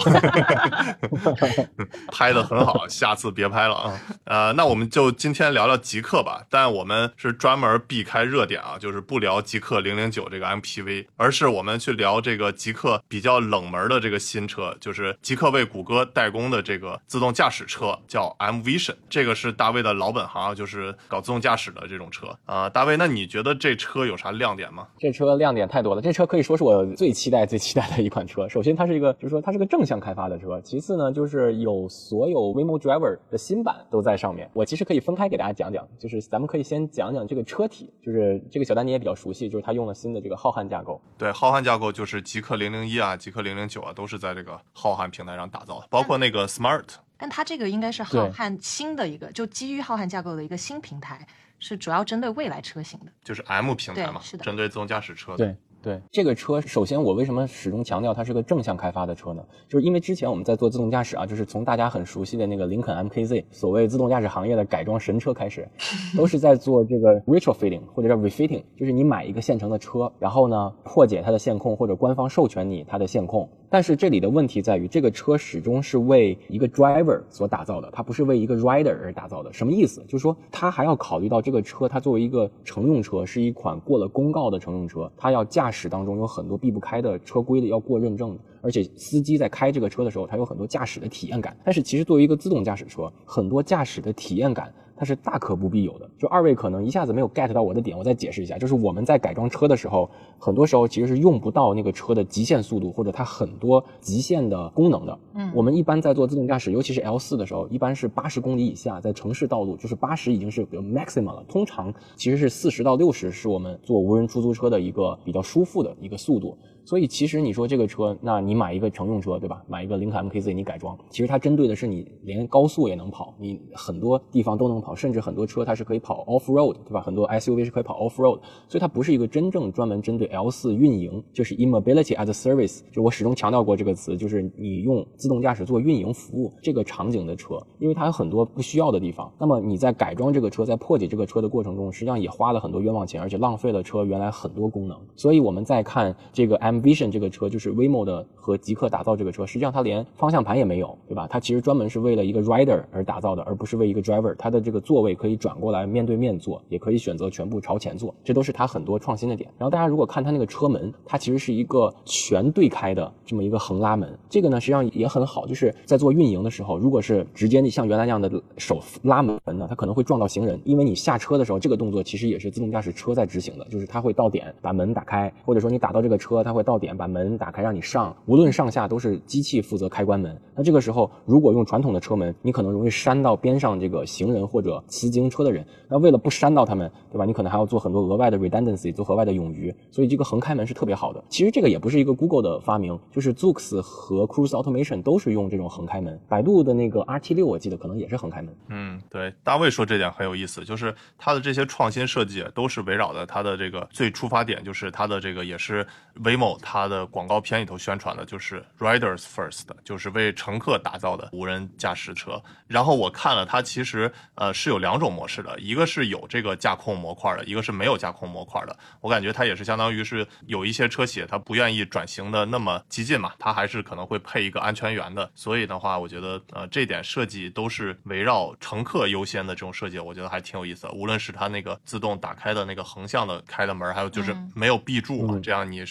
拍得很好，下次别拍了啊。那我们就今天聊聊极客吧，但我们是专门避开热点啊，就是不聊极客009这个 MPV， 而是我们去聊这个极客比较冷门的这个新车，就是极客为谷歌代工的这个自动驾驶车，叫 mVision。这个是大卫的老本行，就是搞自动驾驶的这种车啊。大卫，那你觉得这车有啥亮点吗？
这车亮点太多了，这车可以说是我最期待的一款车。首先它是一个，就是说它是个正向开发的车，其次呢就是有所有 Waymo Driver 的新版都在上面。我其实可以分开给大家讲讲，就是咱们可以先讲讲这个车体，就是这个小丹你也比较熟悉，就是它用了新的这个浩瀚架构。
对，浩瀚架构就是极客001啊、极客009啊，都是在这个浩瀚平台上打造的，包括那个 Smart。
但它这个应该是浩瀚新的一个，就基于浩瀚架构的一个新平台，是主要针对未来车型的，
就是 M 平台嘛，
是的，
针对自动驾驶车的。
对。对，这个车首先我为什么始终强调它是个正向开发的车呢？就是因为之前我们在做自动驾驶啊，就是从大家很熟悉的那个林肯 MKZ 所谓自动驾驶行业的改装神车开始，都是在做这个 retrofitting 或者叫 refitting， 就是你买一个现成的车，然后呢破解它的线控或者官方授权你它的线控。但是这里的问题在于，这个车始终是为一个 driver 所打造的，它不是为一个 rider 而打造的。什么意思？就是说它还要考虑到这个车它作为一个乘用车，是一款过了公告的乘用车，它要驾驶当中有很多避不开的车规的要过认证的，而且司机在开这个车的时候，它有很多驾驶的体验感。但是其实作为一个自动驾驶车，很多驾驶的体验感它是大可不必有的。就二位可能一下子没有 get 到我的点，我再解释一下，就是我们在改装车的时候，很多时候其实是用不到那个车的极限速度或者它很多极限的功能的。我们一般在做自动驾驶，尤其是 L4 的时候，一般是80公里以下，在城市道路就是80已经是比如 maximum 了，通常其实是40到60是我们做无人出租车的一个比较舒服的一个速度。所以其实你说这个车，那你买一个乘用车，对吧？买一个林肯 MKZ 你改装，其实它针对的是你连高速也能跑，你很多地方都能跑，甚至很多车它是可以跑 off road， 对吧？很多 SUV 是可以跑 off road， 所以它不是一个真正专门针对 L4 运营，就是 e-mobility as a service， 就我始终强调过这个词，就是你用自动驾驶做运营服务这个场景的车，因为它有很多不需要的地方。那么你在改装这个车，在破解这个车的过程中，实际上也花了很多冤枉钱，而且浪费了车原来很多功能。所以我们再看这个 mVision 这个车，就是 Waymo 的和极客打造这个车，实际上它连方向盘也没有，对吧？它其实专门是为了一个 rider 而打造的，而不是为一个 driver。它的这个座位可以转过来面对面坐，也可以选择全部朝前坐，这都是它很多创新的点。然后大家如果看它那个车门，它其实是一个全对开的这么一个横拉门，这个呢实际上也很好，就是在做运营的时候，如果是直接像原来那样的手拉门呢，它可能会撞到行人，因为你下车的时候，这个动作其实也是自动驾驶车在执行的，就是它会到点把门打开，或者说你打到这个车，它会到点把门打开让你上，无论上下都是机器负责开关门。那这个时候如果用传统的车门，你可能容易扇到边上这个行人或者骑自行车的人，那为了不扇到他们，对吧？你可能还要做很多额外的 redundancy， 做额外的冗余，所以这个横开门是特别好的。其实这个也不是一个 Google 的发明，就是 Zoox 和 Cruise Automation 都是用这种横开门，百度的那个 RT6 我记得可能也是横开门。
对，大卫说这点很有意思，就是它的这些创新设计都是围绕的它的这个最出发点，就是它的这个也是 Waymo 它的广告片里头宣传的，就是 Riders First， 就是为乘客打造的无人驾驶车。然后我看了它其实是有2种模式的，一个是有这个驾控模块的，一个是没有驾控模块的。我感觉它也是相当于是有一些车企它不愿意转型的那么激进嘛，它还是可能会配一个安全员的。所以的话我觉得这点设计都是围绕乘客优先的这种设计，我觉得还挺有意思的。无论是它那个自动打开的那个横向的开的门，还有就是没有闭住嘛，这样你上下车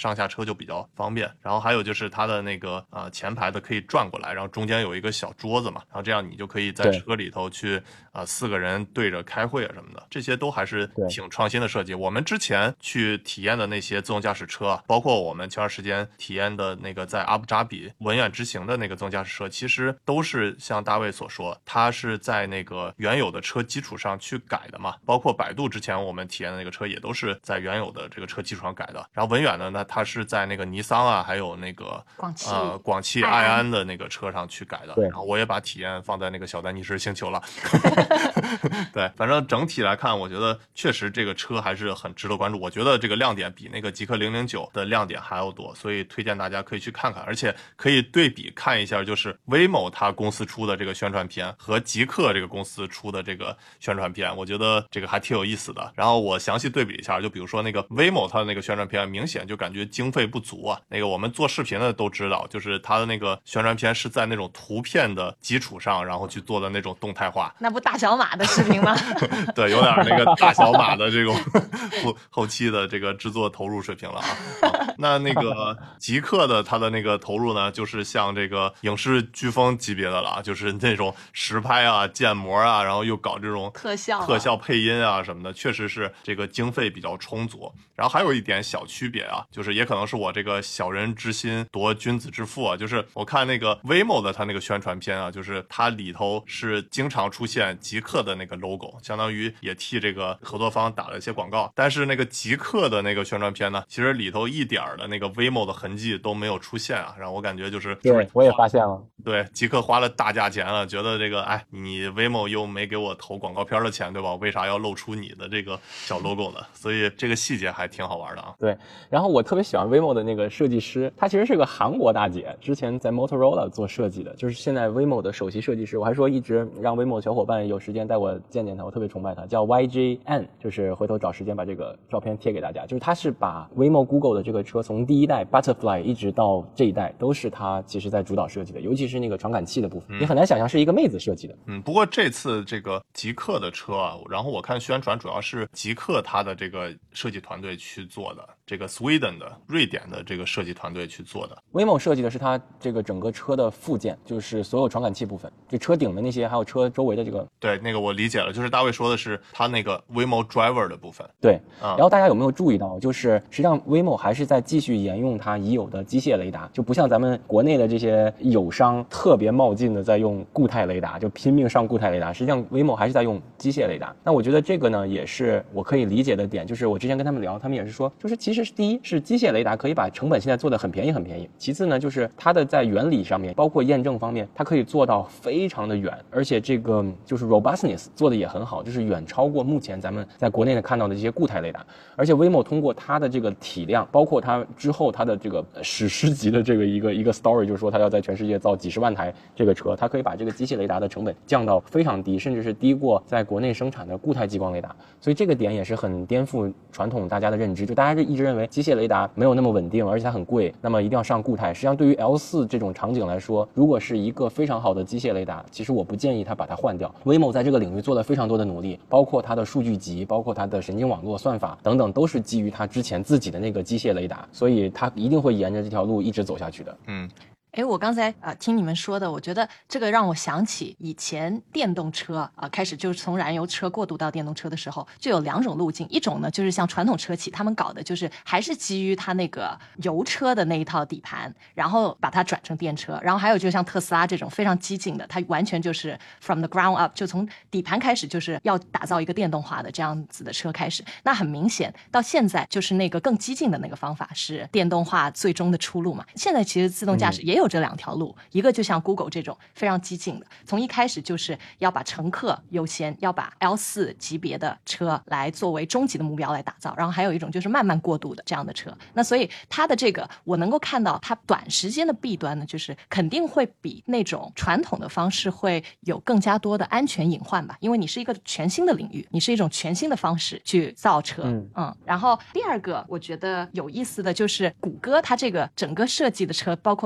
就比较方便。然后还有就是它的那个前排的可以转过来，然后中间有一个小桌子嘛，然后这样你就可以在车里头去4个人对着开会啊什么的，这些都还是挺创新的设计。我们之前去体验的那些自动驾驶车，包括我们前段时间体验的那个在阿布扎比文远之行的那个自动驾驶车，其实都是像大卫所说，它是在那个原有的车基础上去改的嘛，包括百度之前我们体验的那个车也都是在原有的这个车基础上改的。然后文远呢，它是在那个尼桑啊，还有那个广汽埃安的那个车上去改的。然后我也把体验放在那个小丹尼士星球了。对，反正整体来看，我觉得确实这个车还是很值得关注。我觉得这个亮点比那个极氪009的亮点还要多，所以推荐大家可以去看看，而且可以对比看一下，就是 Waymo 它公司出的这个宣传片和极氪这个公司出的这个宣传片，我觉得这个还挺有意思的。然后我详细对比一下，就比如说那个 Waymo 它的那个宣传片，明显就感觉经费不足啊。那个我们做视频的都知道，就是它的那个宣传片是在那种图片的基础上，然后去做的那种动态化。
那不大小马的视频吗？
对，有点那个大小马的这种后期的这个制作投入水平了啊。那个极氪的它的那个投入呢，就是像这个影视飓风级别的了，就是那种实拍啊、建模啊，然后又搞这种特效配音啊什么的，确实是这个经费比较充足。然后还有一点小区别啊，就是也可能是我这个小人之心夺君子之腹啊，就是我看那个 Waymo 的它那个宣传片啊，就是它里头是经常出现极氪的那个 logo， 相当于也替这个合作方打了一些广告。但是那个极氪的那个宣传片呢，其实里头一点的那个 Waymo 的痕迹都没有出现啊，让我感觉就是
对，我也发现了，
对，极氪花了大价钱了，觉得这个你 Waymo 又没给我投广告片的钱，对吧？为啥要露出你的这个小 logo 呢？所以这个细节还挺好玩的啊。
对，然后我特别喜欢 Waymo 的那个设计师，她其实是个韩国大姐，之前在 Motorola 做设计的，就是现在 Waymo 的首席设计师。我还说一直让 Waymo 的小伙伴有时间带我见见她，我特别崇拜她，叫 YJN， 就是回头找时间把这个照片贴给大家。就是她是把 Waymo Google 的这个车从第一代 Butterfly 一直到这一代都是她其实在主导设计的，尤其是那个传感器的部分，你很难想象是一个妹子设计的。
不过这次这个极氪的车啊，然后我看宣传主要是极氪它的这个设计团队去做的，这个 Sweden 的瑞典的这个设计团队去做的。
Waymo 设计的是它这个整个车的附件，就是所有传感器部分，就车顶的那些，还有车周围的这个。
对，那个我理解了，就是大卫说的是它那个 Waymo Driver 的部分。
对，然后大家有没有注意到，就是实际上 Waymo 还是在继续沿用它已有的机械雷达，就不像咱们国内的这些友商特别冒进的在用固态雷达，就拼命上固态雷达。实际上 Waymo 还是在用机械雷达。那我觉得这个呢，也是我可以理解的点，就是我之前跟他们聊，他们也是说，就是其实第一是机械雷达可以把成本现在做得很便宜很便宜，其次呢，就是它的在原理上面，包括验证方面，它可以做到非常的远，而且这个就是 robustness 做的也很好，就是远超过目前咱们在国内的看到的这些固态雷达。而且 Waymo 通过它的这个体量，包括它之后它的这个史诗级的这个一个 story， 就是说它要在全世界造几十万台这个车，它可以把这个机械雷达的成本降到非常低，甚至是低过在国内生产的固态激光雷达。所以这个点也是很颠覆传统大家的认知，就大家一直认为机械雷达没有那么稳定，而且它很贵，那么一定要上固态。实际上对于 L4 这种场景来说，如果是一个非常好的机械雷达，其实我不建议它把它换掉。 Waymo 在这个领域做了非常多的努力，包括它的数据集，包括它的神经网络算法等等，都是基于它之前自己的那个机械雷达，所以它一定会沿着这条路一直走下去的。
我刚才听你们说的，我觉得这个让我想起以前电动车开始就是从燃油车过渡到电动车的时候，就有两种路径。一种呢，就是像传统车企他们搞的，就是还是基于它那个油车的那一套底盘，然后把它转成电车。然后还有就像特斯拉这种非常激进的，它完全就是 from the ground up， 就从底盘开始就是要打造一个电动化的这样子的车开始。那很明显到现在就是那个更激进的那个方法是电动化最终的出路嘛。现在其实自动驾驶也有这两条路，一个就像 Google 这种非常激进的，从一开始就是要把乘客优先，要把 L4 级别的车来作为终极的目标来打造，然后还有一种就是慢慢过渡的这样的车。那所以它的这个我能够看到它短时间的弊端呢，就是肯定会比那种传统的方式会有更加多的安全隐患吧，因为你是一个全新的领域，你是一种全新的方式去造车。然后第二个我觉得有意思的就是谷歌它这个整个设计的车，包括这次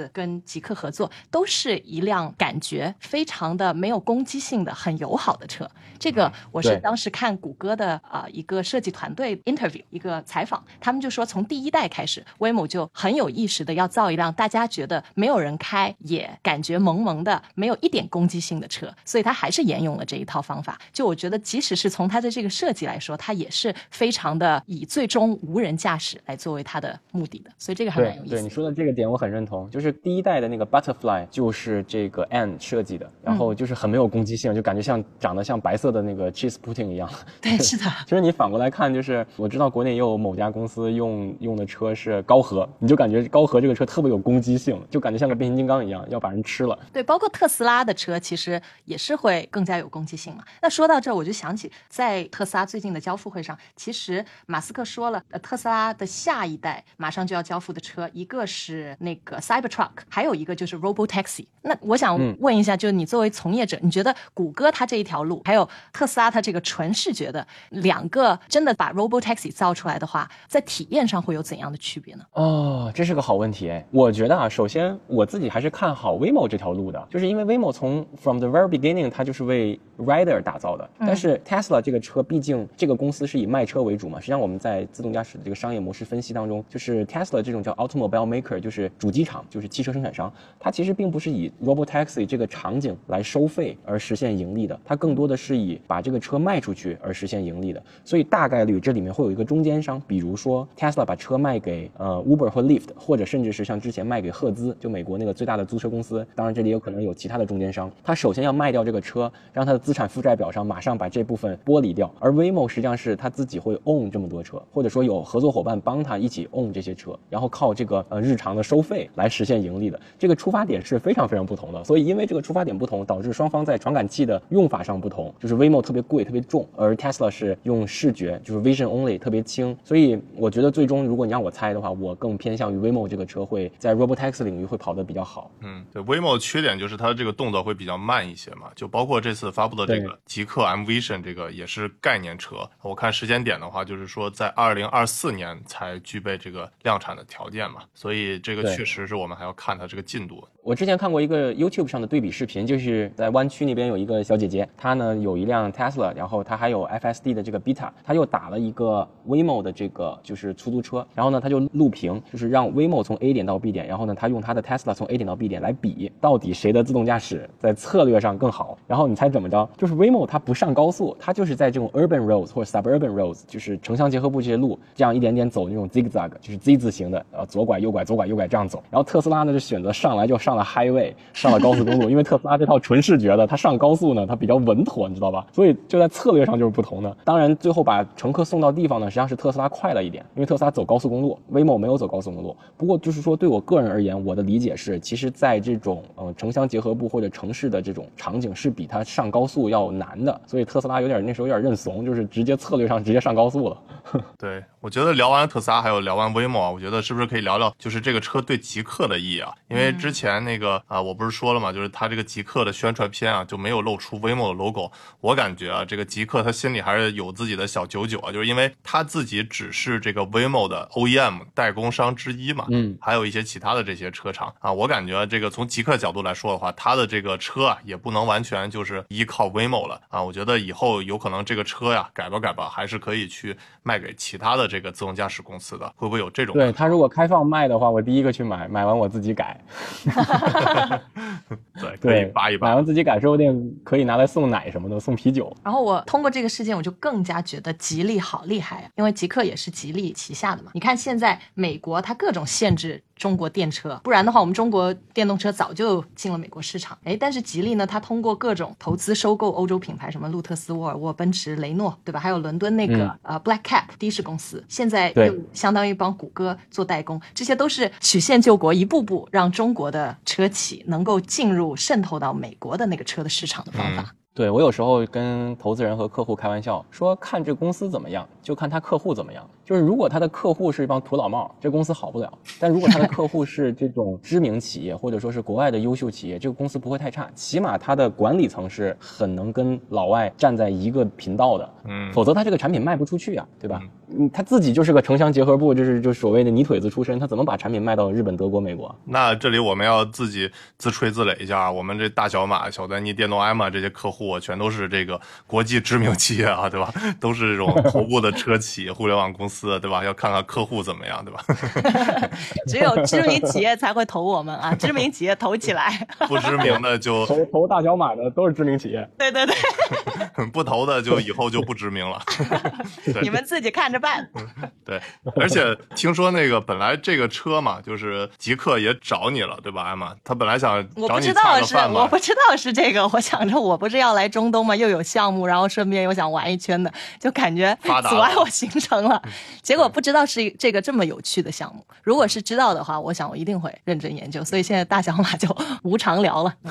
次跟极客合作，都是一辆感觉非常的没有攻击性的很友好的车。这个我是当时看谷歌的一个设计团队 interview 一个采访，他们就说从第一代开始，Waymo 就很有意识的要造一辆大家觉得没有人开也感觉萌萌的没有一点攻击性的车，所以他还是沿用了这一套方法。就我觉得即使是从他的这个设计来说，他也是非常的以最终无人驾驶来作为他的目的的，所以这个还蛮有意思的。
对，你说的这个点我很认同，就是第一代的那个 Butterfly 就是这个 Anne 设计的，然后就是很没有攻击性，就感觉长得像白色的那个 cheese pudding 一样。
对，是的。
其实你反过来看，就是我知道国内也有某家公司用的车是高和，你就感觉高和这个车特别有攻击性，就感觉像个变形金刚一样要把人吃了。
对，包括特斯拉的车其实也是会更加有攻击性嘛。那说到这我就想起在特斯拉最近的交付会上，其实马斯克说了特斯拉的下一代马上就要交付的车，一个是那个 Cybertruck， 还有一个就是 Robotaxi。 那我想问一下，就是你作为从业者，你觉得谷歌它这一条路还有特斯拉它这个纯视觉的两个真的把 Robotaxi 造出来的话，在体验上会有怎样的区别呢？
这是个好问题。我觉得首先我自己还是看好 Waymo 这条路的，就是因为 Waymo 从 from the very beginning 它就是为 rider 打造的，但是 Tesla 这个车毕竟这个公司是以卖车为主嘛，实际上我们在自动驾驶的这个商业模式分析当中，就是 Tesla 这种叫 automobile maker， 就是主机厂，就是汽车生产商，它其实并不是以 Robotaxi 这个场景来收费而实现盈利的，它更多的是以把这个车卖出去而实现盈利的。所以大概率这里面会有一个中间商，比如说 Tesla 把车卖给Uber 或 Lyft， 或者甚至是像之前卖给赫兹，就美国那个最大的租车公司，当然这里有可能有其他的中间商，他首先要卖掉这个车，让他的资产负债表上马上把这部分剥离掉。而 Waymo 实际上是他自己会 own 这么多车，或者说有合作伙伴帮他一起 own 这些车，然后靠这个日常的收费来实现盈利的。这个出发点是非常非常不同的，所以因为这个出发点不同，导致双方在传感器的用法上不同，就是 Waymo 特别贵特别重，而 Tesla 是用视觉，就是 vision only 特别轻。所以我觉得最终如果你让我猜的话，我更偏向于 Waymo 这个车会在 Robotaxi 领域会跑得比较好。
对 Waymo 的缺点就是它这个动作会比较慢一些嘛，就包括这次发布的这个极客 M Vision 这个也是概念车，我看时间点的话就是说在2024年才具备这个量产的条件嘛，所以这个确实是我们还要看它这个进度。
我之前看过一个 YouTube 上的对比视频，就是在湾区那边有一个小姐姐，她呢有一辆 Tesla， 然后她还有 FSD 的这个 Beta， 她又打了一个 Waymo 的这个就是出租车，然后呢她就录屏，就是让 Waymo 从 A 点到 B 点，然后呢她用她的 Tesla 从 A 点到 B 点来比到底谁的自动驾驶在策略上更好。然后你猜怎么着？就是 Waymo 它不上高速，它就是在这种 urban roads 或者 suburban roads， 就是城乡结合部这些路，这样一点点走那种 zigzag， 就是 Z 字形的，左拐右拐左拐右拐这样走。然后特斯拉呢就选择上来就上了 highway， 上了高速公路，因为特斯拉这套纯视觉的，它上高速呢它比较稳妥，你知道吧？所以就在策略上就是不同的。当然最后把乘客送到地方呢，实际上是特斯拉快了一点，因为特斯拉走高速公路， Waymo 没有走高速公路。不过就是说对我个人而言，我的理解是，其实在这种城乡结合部或者城市的这种场景是比它上高速要难的，所以特斯拉那时候有点认怂，就是直接策略上直接上高速了。
对，我觉得聊完特斯拉还有聊完 Waymo 啊，我觉得是不是可以聊聊就是这个车对极客的意义啊？因为之前那个我不是说了嘛，就是它这个极客的宣传片啊就没有露出 Waymo 的 logo， 我感觉啊这个极客他心里还是有自己的小九九啊，就是因为他自己只是这个 Waymo 的 OEM 代工商之一嘛，还有一些其他的这些车厂啊，我感觉这个从极客角度来说的话，他的这个车啊也不能完全就是依靠 Waymo 了啊，我觉得以后有可能这个车呀改吧还是可以去卖给其他的这个自动驾驶公司的，会不会有这种？
对，他如果开放卖的话，我第一个去买，买完我自己改。
对，可以扒一扒，
买完自己改，说不定可以拿来送奶什么的，送啤酒。
然后我通过这个事件，我就更加觉得吉利好厉害啊，因为极客也是吉利旗下的嘛。你看现在美国它各种限制中国电车，不然的话我们中国电动车早就进了美国市场。但是吉利呢，它通过各种投资收购欧洲品牌，什么路特斯、沃尔沃、奔驰、雷诺，对吧？还有伦敦那个Black Cap 的士公司，现在又相当于帮谷歌做代工，这些都是曲线救国，一步步让中国的车企能够进入渗透到美国的那个车的市场的方法。
对，我有时候跟投资人和客户开玩笑说，看这公司怎么样，就看他客户怎么样。就是如果他的客户是一帮土老帽，这公司好不了；但如果他的客户是这种知名企业，或者说是国外的优秀企业，这个公司不会太差，起码他的管理层是很能跟老外站在一个频道的。否则他这个产品卖不出去啊，对吧？他自己就是个城乡结合部，就所谓的泥腿子出身，他怎么把产品卖到日本、德国、美国？
那这里我们要自己自吹自擂一下，我们这大小马、小丹尼、电动艾玛这些客户全都是这个国际知名企业啊，对吧？都是这种头部的车企、互联网公司，对吧？要看看客户怎么样，对吧？
只有知名企业才会投我们啊，知名企业投起来，
不知名的就
投大小马的都是知名企业。
对对对，
不投的就以后就不知名了。
你们自己看着办。
对，而且听说那个本来这个车嘛，就是极客也找你了，对吧，艾玛？他本来想找你蹭个饭嘛。
我不知道是这个，我想着我不是要来中东嘛，又有项目，然后顺便又想玩一圈的，就感觉阻碍我行程了。结果不知道是这个这么有趣的项目，如果是知道的话，我想我一定会认真研究。所以现在大小马就无偿聊了。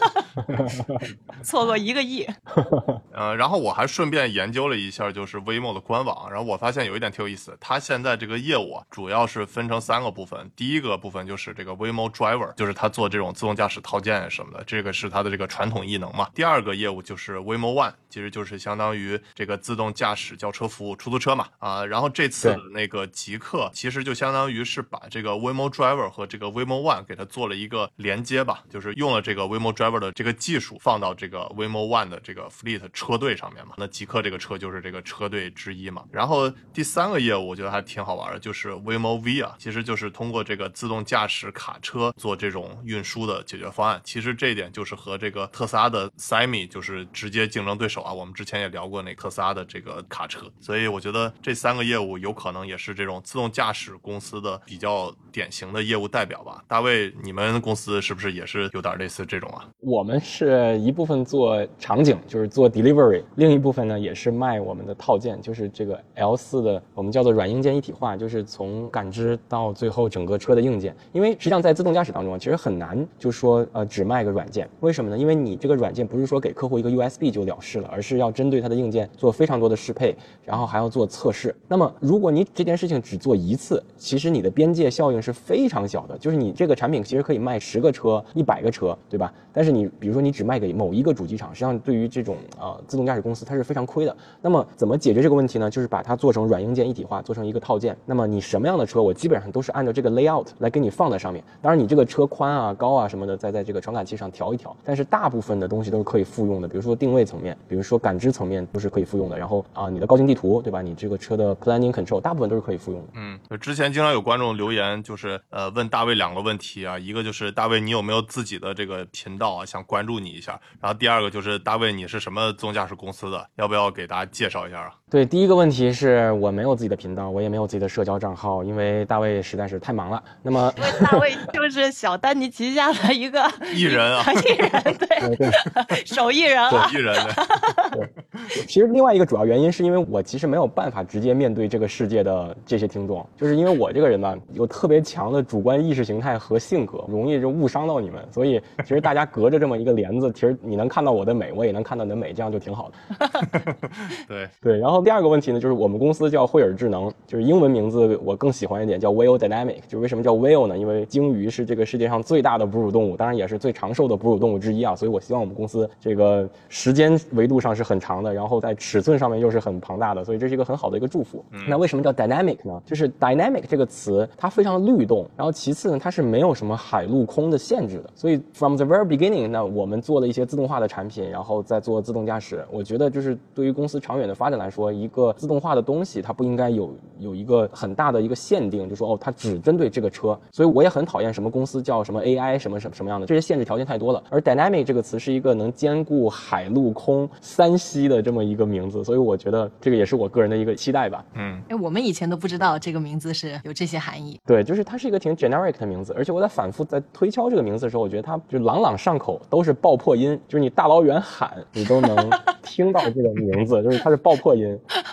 错过1个亿。
然后我还顺便研究了一下，就是 Waymo 的官网，然后我发现有一点挺有意思的，它现在这个业务主要是分成3个部分。第一个部分就是这个 Waymo Driver， 就是它做这种自动驾驶套件什么的，这个是它的这个传统异能嘛。第二个业务就是 Waymo One， 其实就是相当于这个自动驾驶轿车服务，出租车嘛然后这次的那个极客其实就相当于是把这个 Waymo Driver 和这个 Waymo One 给它做了一个连接吧，就是用了这个 Waymo Driver 的这个技术放到这个 Waymo One 的这个 Fleet 车队上面嘛。那极客这个车就是这个车队之一嘛。然后第3个业务我觉得还挺好玩的，就是 Waymo V 其实就是通过这个自动驾驶卡车做这种运输的解决方案。其实这一点就是和这个特斯拉的 Semi 就是直接竞争对手我们之前也聊过那特斯拉的这个卡车，所以我觉得这3个业务有可能也是这种自动驾驶公司的比较典型的业务代表吧。大卫，你们公司是不是也是有点类似这种啊？
我们是一部分做场景，就是做 delivery， 另一部分呢也是卖我们的套件，就是这个 L4的我们叫做软硬件一体化，就是从感知到最后整个车的硬件。因为实际上在自动驾驶当中其实很难就说只卖个软件。为什么呢？因为你这个软件不是说给客户一个 USB 就了事了，而是要针对它的硬件做非常多的适配，然后还要做测试。那么如果你这件事情只做一次，其实你的边界效应是非常小的，就是你这个产品其实可以卖10个车、100个车，对吧？但是你比如说你只卖给某一个主机厂，实际上对于这种自动驾驶公司它是非常亏的。那么怎么解决这个问题呢？就是把它做成软硬件一体化，做成一个套件。那么你什么样的车，我基本上都是按照这个 layout 来给你放在上面。当然你这个车宽高什么的再在这个传感器上调一调，但是大部分的东西都是可以复用的，比如说定位层面，比如说感知层面都是可以复用的。然后你的高精地图，对吧？你这个车的 planning control 大部分都是可以复用的。
之前经常有观众留言，就是问大卫2个问题一个就是大卫你有没有自己的这个频道想关注你一下，然后第2个就是大卫你是什么自动驾驶公司的，要不要给大家介绍一下
对，第一个问题是我没有自己的频道，我也没有自己的社交账号，因为大卫实在是太忙了。那么
因为大卫就是小丹尼旗下的一个
艺人
艺人对手艺人
艺人
对。其实另外一个主要原因是因为我其实没有办法直接面对这个世界的这些听众，就是因为我这个人吧有特别强的主观意识形态和性格，容易就误伤到你们，所以其实大家隔着这么一个帘子，其实你能看到我的美，我也能看到你的美，这样就挺好的。对，然后第2个问题呢，就是我们公司叫惠尔智能，就是英文名字我更喜欢一点，叫 Whale Dynamic。就为什么叫 Whale 呢？因为鲸鱼是这个世界上最大的哺乳动物，当然也是最长寿的哺乳动物之一所以我希望我们公司这个时间维度上是很长的，然后在尺寸上面又是很庞大的，所以这是一个很好的一个祝福。那为什么叫 Dynamic 呢？就是 Dynamic 这个词它非常律动，然后其次呢它是没有什么海陆空的限制的，所以 from the very beginning 那我们做了一些自动化的产品，然后再做自动驾驶。我觉得就是对于公司长远的发展来说，一个自动化的东西它不应该有一个很大的一个限定，就说它只针对这个车。所以我也很讨厌什么公司叫什么 AI 什么样的，这些限制条件太多了。而 Dynamic 这个词是一个能兼顾海陆空3栖的这么一个名字，所以我觉得这个也是我个人的一个期待吧。
我们以前都不知道这个名字是有这些含义。
对，就是它是一个挺 generic 的名字，而且我在反复在推敲这个名字的时候，我觉得它就朗朗上口，都是爆破音，就是你大老远喊你都能听到这个名字，就是它是爆破音。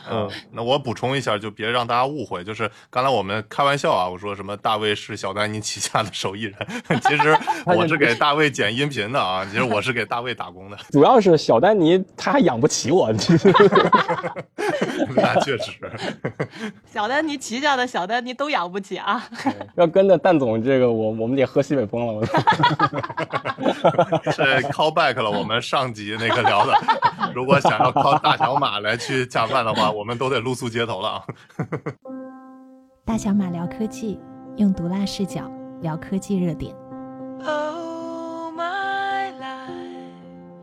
那我补充一下，就别让大家误会，就是刚才我们开玩笑啊，我说什么大卫是小丹尼旗下的手艺人，其实我是给大卫剪音频的啊，其实我是给大卫打工的。
主要是小丹尼他还养不起我。
那确实，
小丹尼旗下的小丹尼都养不起啊。
要跟着蛋总这个，我们得喝西北风了。
是 call back 了我们上集那个聊的，如果想要靠大小马来去恰饭的话，我们都得露宿街头了啊。
大小马聊科技，用毒辣视角聊科技热点。
Oh, my life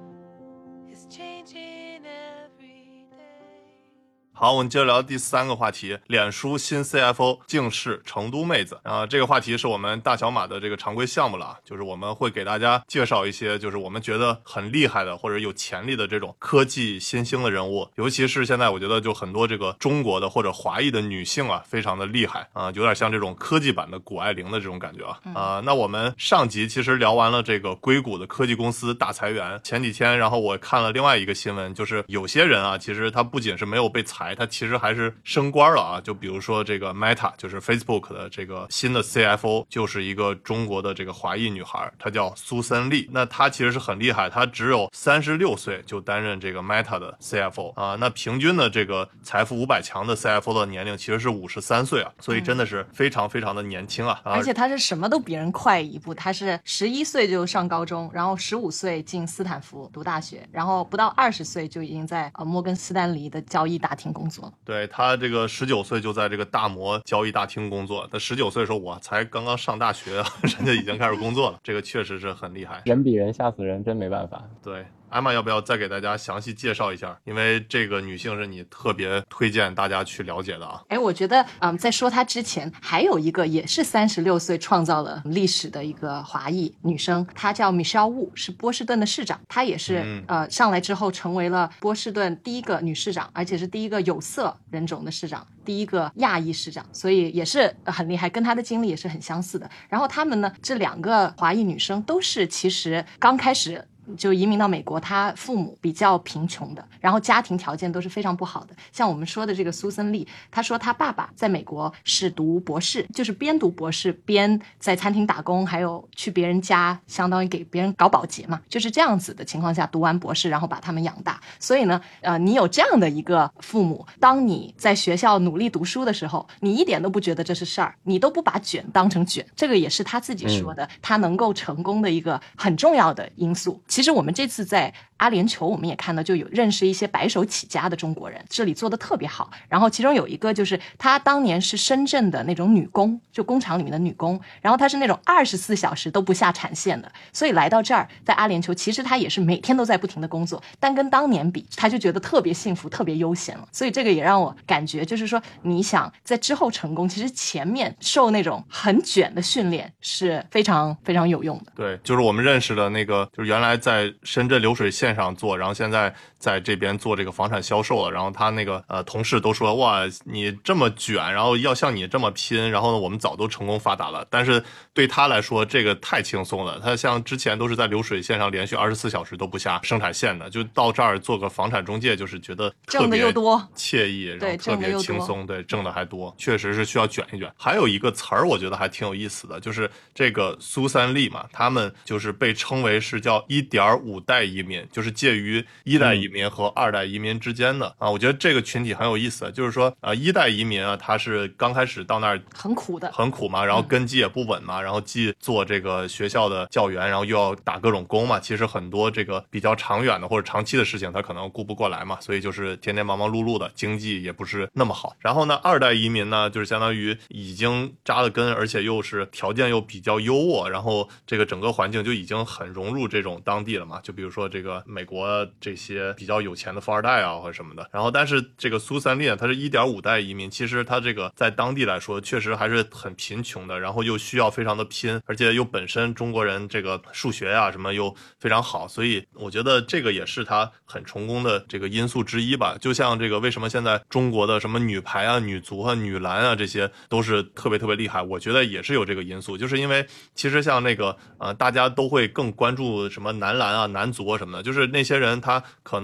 is changing every day.
好，我们接着聊第3个话题，脸书新 CFO 竟是成都妹子。这个话题是我们大小马的这个常规项目了，就是我们会给大家介绍一些就是我们觉得很厉害的或者有潜力的这种科技新兴的人物，尤其是现在我觉得就很多这个中国的或者华裔的女性啊，非常的厉害啊，有点像这种科技版的谷爱凌的这种感觉啊。那我们上集其实聊完了这个硅谷的科技公司大裁员，前几天然后我看了另外一个新闻，就是有些人啊，其实他不仅是没有被裁，他其实还是升官了啊。就比如说这个 Meta， 就是 Facebook 的这个新的 CFO 就是一个中国的这个华裔女孩，她叫苏森丽。那她其实是很厉害，她只有36岁就担任这个 Meta 的 CFO 啊。那平均的这个财富500强的 CFO 的年龄其实是53岁啊，所以真的是非常非常的年轻啊。
而且她是什么都比人快一步，她是11岁就上高中，然后15岁进斯坦福读大学，然后不到20岁就已经在摩根斯丹利的交易大厅工作了。
对，他这个19岁就在这个大摩交易大厅工作，他19岁的时候我才刚刚上大学，人家已经开始工作了，这个确实是很厉害。
人比人吓死人，真没办法。
对。艾玛要不要再给大家详细介绍一下？因为这个女性是你特别推荐大家去了解的啊。
我觉得在说她之前还有一个也是36岁创造了历史的一个华裔女生，她叫 Michelle Wu， 是波士顿的市长，她也是上来之后成为了波士顿第一个女市长，而且是第一个有色人种的市长，第一个亚裔市长，所以也是很厉害，跟她的经历也是很相似的。然后她们呢，这2个华裔女生都是其实刚开始就移民到美国，他父母比较贫穷的，然后家庭条件都是非常不好的。像我们说的这个苏森丽，他说他爸爸在美国是读博士，就是边读博士边在餐厅打工，还有去别人家相当于给别人搞保洁嘛，就是这样子的情况下读完博士，然后把他们养大。所以呢你有这样的一个父母，当你在学校努力读书的时候，你一点都不觉得这是事儿，你都不把卷当成卷，这个也是他自己说的他能够成功的一个很重要的因素。其实我们这次在阿联酋我们也看到，就有认识一些白手起家的中国人，这里做的特别好。然后其中有一个就是她当年是深圳的那种女工，就工厂里面的女工，然后她是那种24小时都不下产线的，所以来到这儿在阿联酋，其实她也是每天都在不停的工作，但跟当年比，她就觉得特别幸福特别悠闲了。所以这个也让我感觉就是说，你想在之后成功，其实前面受那种很卷的训练是非常非常有用的。
对，就是我们认识的那个，就是原来在深圳流水线上做，然后现在在这边做这个房产销售了，然后他那个同事都说，哇，你这么卷，然后要像你这么拼，然后呢我们早都成功发达了。但是对他来说这个太轻松了，他像之前都是在流水线上连续24小时都不下生产线的，就到这儿做个房产中介，就是觉得特别惬意，然后特别轻松，对，挣的还多，确实是需要卷一卷。还有一个词儿我觉得还挺有意思的，就是这个苏三丽嘛，他们就是被称为是叫1.5代移民，就是介于1代移民和2代移民之间的我觉得这个群体很有意思，就是说1代移民他是刚开始到那儿
很苦
嘛，然后根基也不稳嘛，然后既做这个学校的教员，然后又要打各种工嘛，其实很多这个比较长远的或者长期的事情他可能顾不过来嘛，所以就是天天忙忙碌碌的，经济也不是那么好。然后呢2代移民呢，就是相当于已经扎了根，而且又是条件又比较优渥，然后这个整个环境就已经很融入这种当地了嘛，就比如说这个美国这些比较有钱的富二代或者什么的。然后但是这个苏三丽呢，他是1.5代移民，其实他这个在当地来说确实还是很贫穷的，然后又需要非常的拼，而且又本身中国人这个数学什么又非常好，所以我觉得这个也是他很成功的这个因素之一吧。就像这个为什么现在中国的什么女排女足女篮这些都是特别特别厉害，我觉得也是有这个因素，就是因为其实像那个大家都会更关注什么男篮男足什么的，就是那些人他可能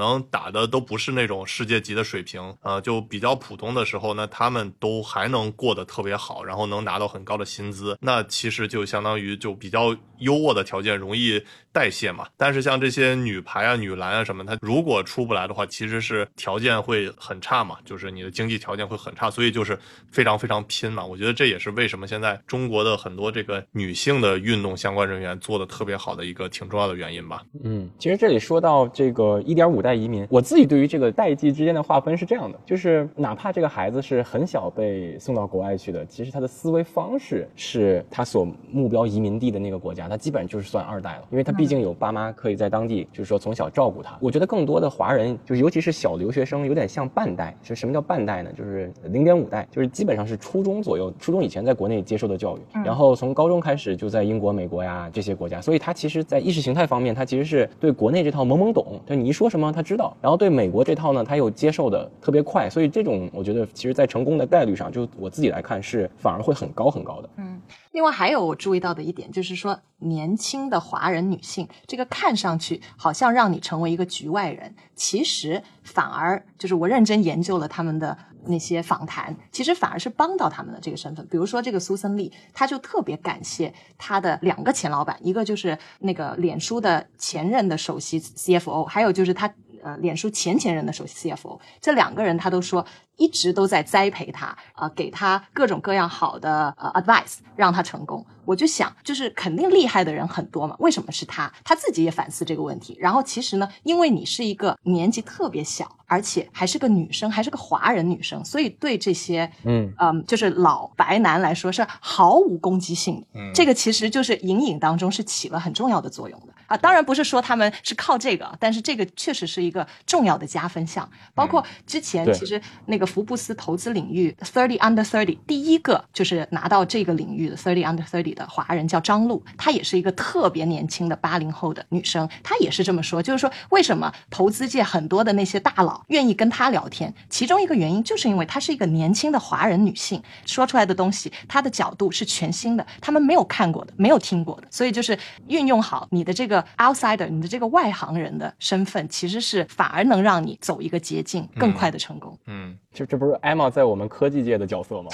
能打的都不是那种世界级的水平，就比较普通的时候呢，他们都还能过得特别好，然后能拿到很高的薪资，那其实就相当于就比较优渥的条件容易代谢嘛。但是像这些女排啊、女篮啊什么，它如果出不来的话，其实是条件会很差嘛，就是你的经济条件会很差，所以就是非常非常拼嘛。我觉得这也是为什么现在中国的很多这个女性的运动相关人员做的特别好的一个挺重要的原因吧。
其实这里说到这个 1.5 代移民，我自己对于这个代际之间的划分是这样的，就是哪怕这个孩子是很小被送到国外去的，其实他的思维方式是他所目标移民地的那个国家，他基本上就是算2代了，因为他毕竟有爸妈可以在当地就是说从小照顾他。我觉得更多的华人就是尤其是小留学生有点像半代，就什么叫半代呢？就是 0.5 代，就是基本上是初中左右，初中以前在国内接受的教育，然后从高中开始就在英国、美国呀这些国家，所以他其实在意识形态方面他其实是对国内这套懵懵懂，就你一说什么他知道，然后对美国这套呢他又接受的特别快，所以这种我觉得其实在成功的概率上，就我自己来看是反而会很高很高的。
另外还有我注意到的一点就是说，年轻的华人女性，这个看上去好像让你成为一个局外人，其实反而就是我认真研究了他们的那些访谈，其实反而是帮到他们的这个身份。比如说这个苏森利，他就特别感谢他的2个前老板，一个就是那个脸书的前任的首席 CFO， 还有就是他脸书前任的首席 CFO， 这2个人他都说一直都在栽培他，给他各种各样好的advice， 让他成功。我就想，就是肯定厉害的人很多嘛，为什么是他？他自己也反思这个问题。然后其实呢，因为你是一个年纪特别小，而且还是个女生，还是个华人女生，所以对这些就是老白男来说是毫无攻击性的。这个其实就是隐隐当中是起了很重要的作用的啊。当然不是说他们是靠这个，但是这个确实是一个重要的加分项。包括之前其实那个福布斯投资领域30 under 30第一个就是拿到这个领域的30 under 30的华人叫张璐，她也是一个特别年轻的80后的女生，她也是这么说，就是说为什么投资界很多的那些大佬愿意跟她聊天，其中一个原因就是因为她是一个年轻的华人女性，说出来的东西她的角度是全新的，他们没有看过的，没有听过的，所以就是运用好你的这个 outsider， 你的这个外行人的身份，其实是反而能让你走一个捷径，更快的成功。
这不是 Emma 在我们科技界的角色吗？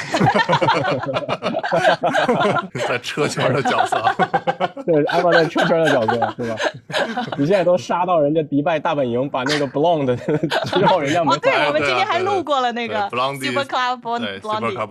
在车圈的角色。
对 Emma 在车圈的角色，对吧？你现在都杀到人家迪拜大本营，把那个 Blonde 追到人家门口。
对，我们今天还录过了那个
Blondie
Super Club
Super Club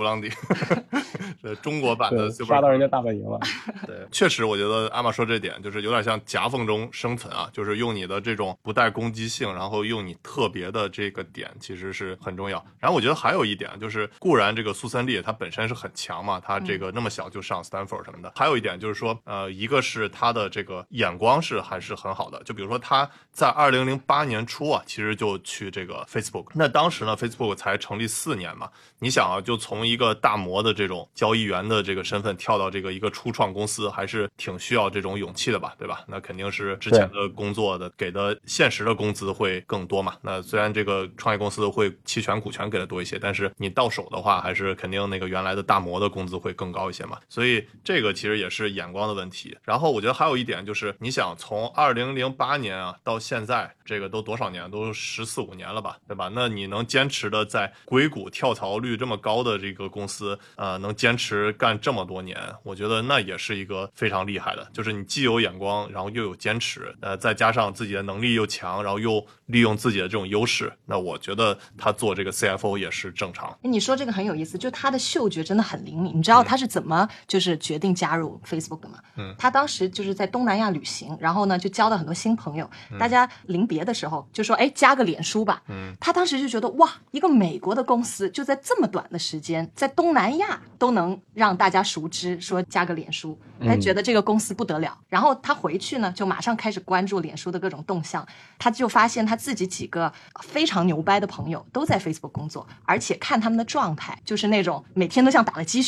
Blondie 中国版的 Super
杀到人家大本营了。
对，确实我觉得阿玛说这点就是有点像夹缝中生存啊，就是用你的这种不带攻击性，然后用你特别的这个点其实是很重要。然后我觉得还有一点就是，固然这个苏森利他本身是很强嘛，他这个那么小就上 Stanford 什么的，还有一点就是说一个是他的这个眼光是还是很好的，就比如说他在2008年初啊，其实就去这个 Facebook， 那当时呢 Facebook 才成立4年嘛，你想啊，就从一个大模的这种交易员的这个身份跳到这个一个初创公司，还是挺需要这种勇气的吧，对吧？那肯定是之前的工作的给的现实的工资会更多嘛，那虽然这个创业公司会期权股权给的多一些，但是你到手的话还是肯定那个原来的大模的工资会更高一些嘛，所以这个其实也是眼光的问题。然后我觉得还有一点就是，你想从2008年啊到现在，这个都多少年，都14、15年了吧，对吧？那你能坚持的在硅谷跳槽率这么高的这个公司能坚持干这么多年，我觉得那也是一个非常厉害的，就是你既有眼光，然后又有坚持，再加上自己的能力又强，然后又利用自己的这种优势，那我觉得他做这个 CFO 也是正常。
你说这个很有意思，就他的嗅觉真的很灵敏。你知道他是怎么就是决定加入 Facebook 的吗？他当时就是在东南亚旅行，然后呢就交到很多新朋友，大家临别的时候就说加个脸书吧。他当时就觉得哇，一个美国的公司就在这么短的时间在东南亚都能让大家熟知，说加个脸书，他觉得这个公司不得了。然后他回去呢就马上开始关注脸书的各种动向，他就发现他自己几个非常牛掰的朋友都在 Facebook 工作，而且看他们的状态就是那种每天都像打了鸡血一样，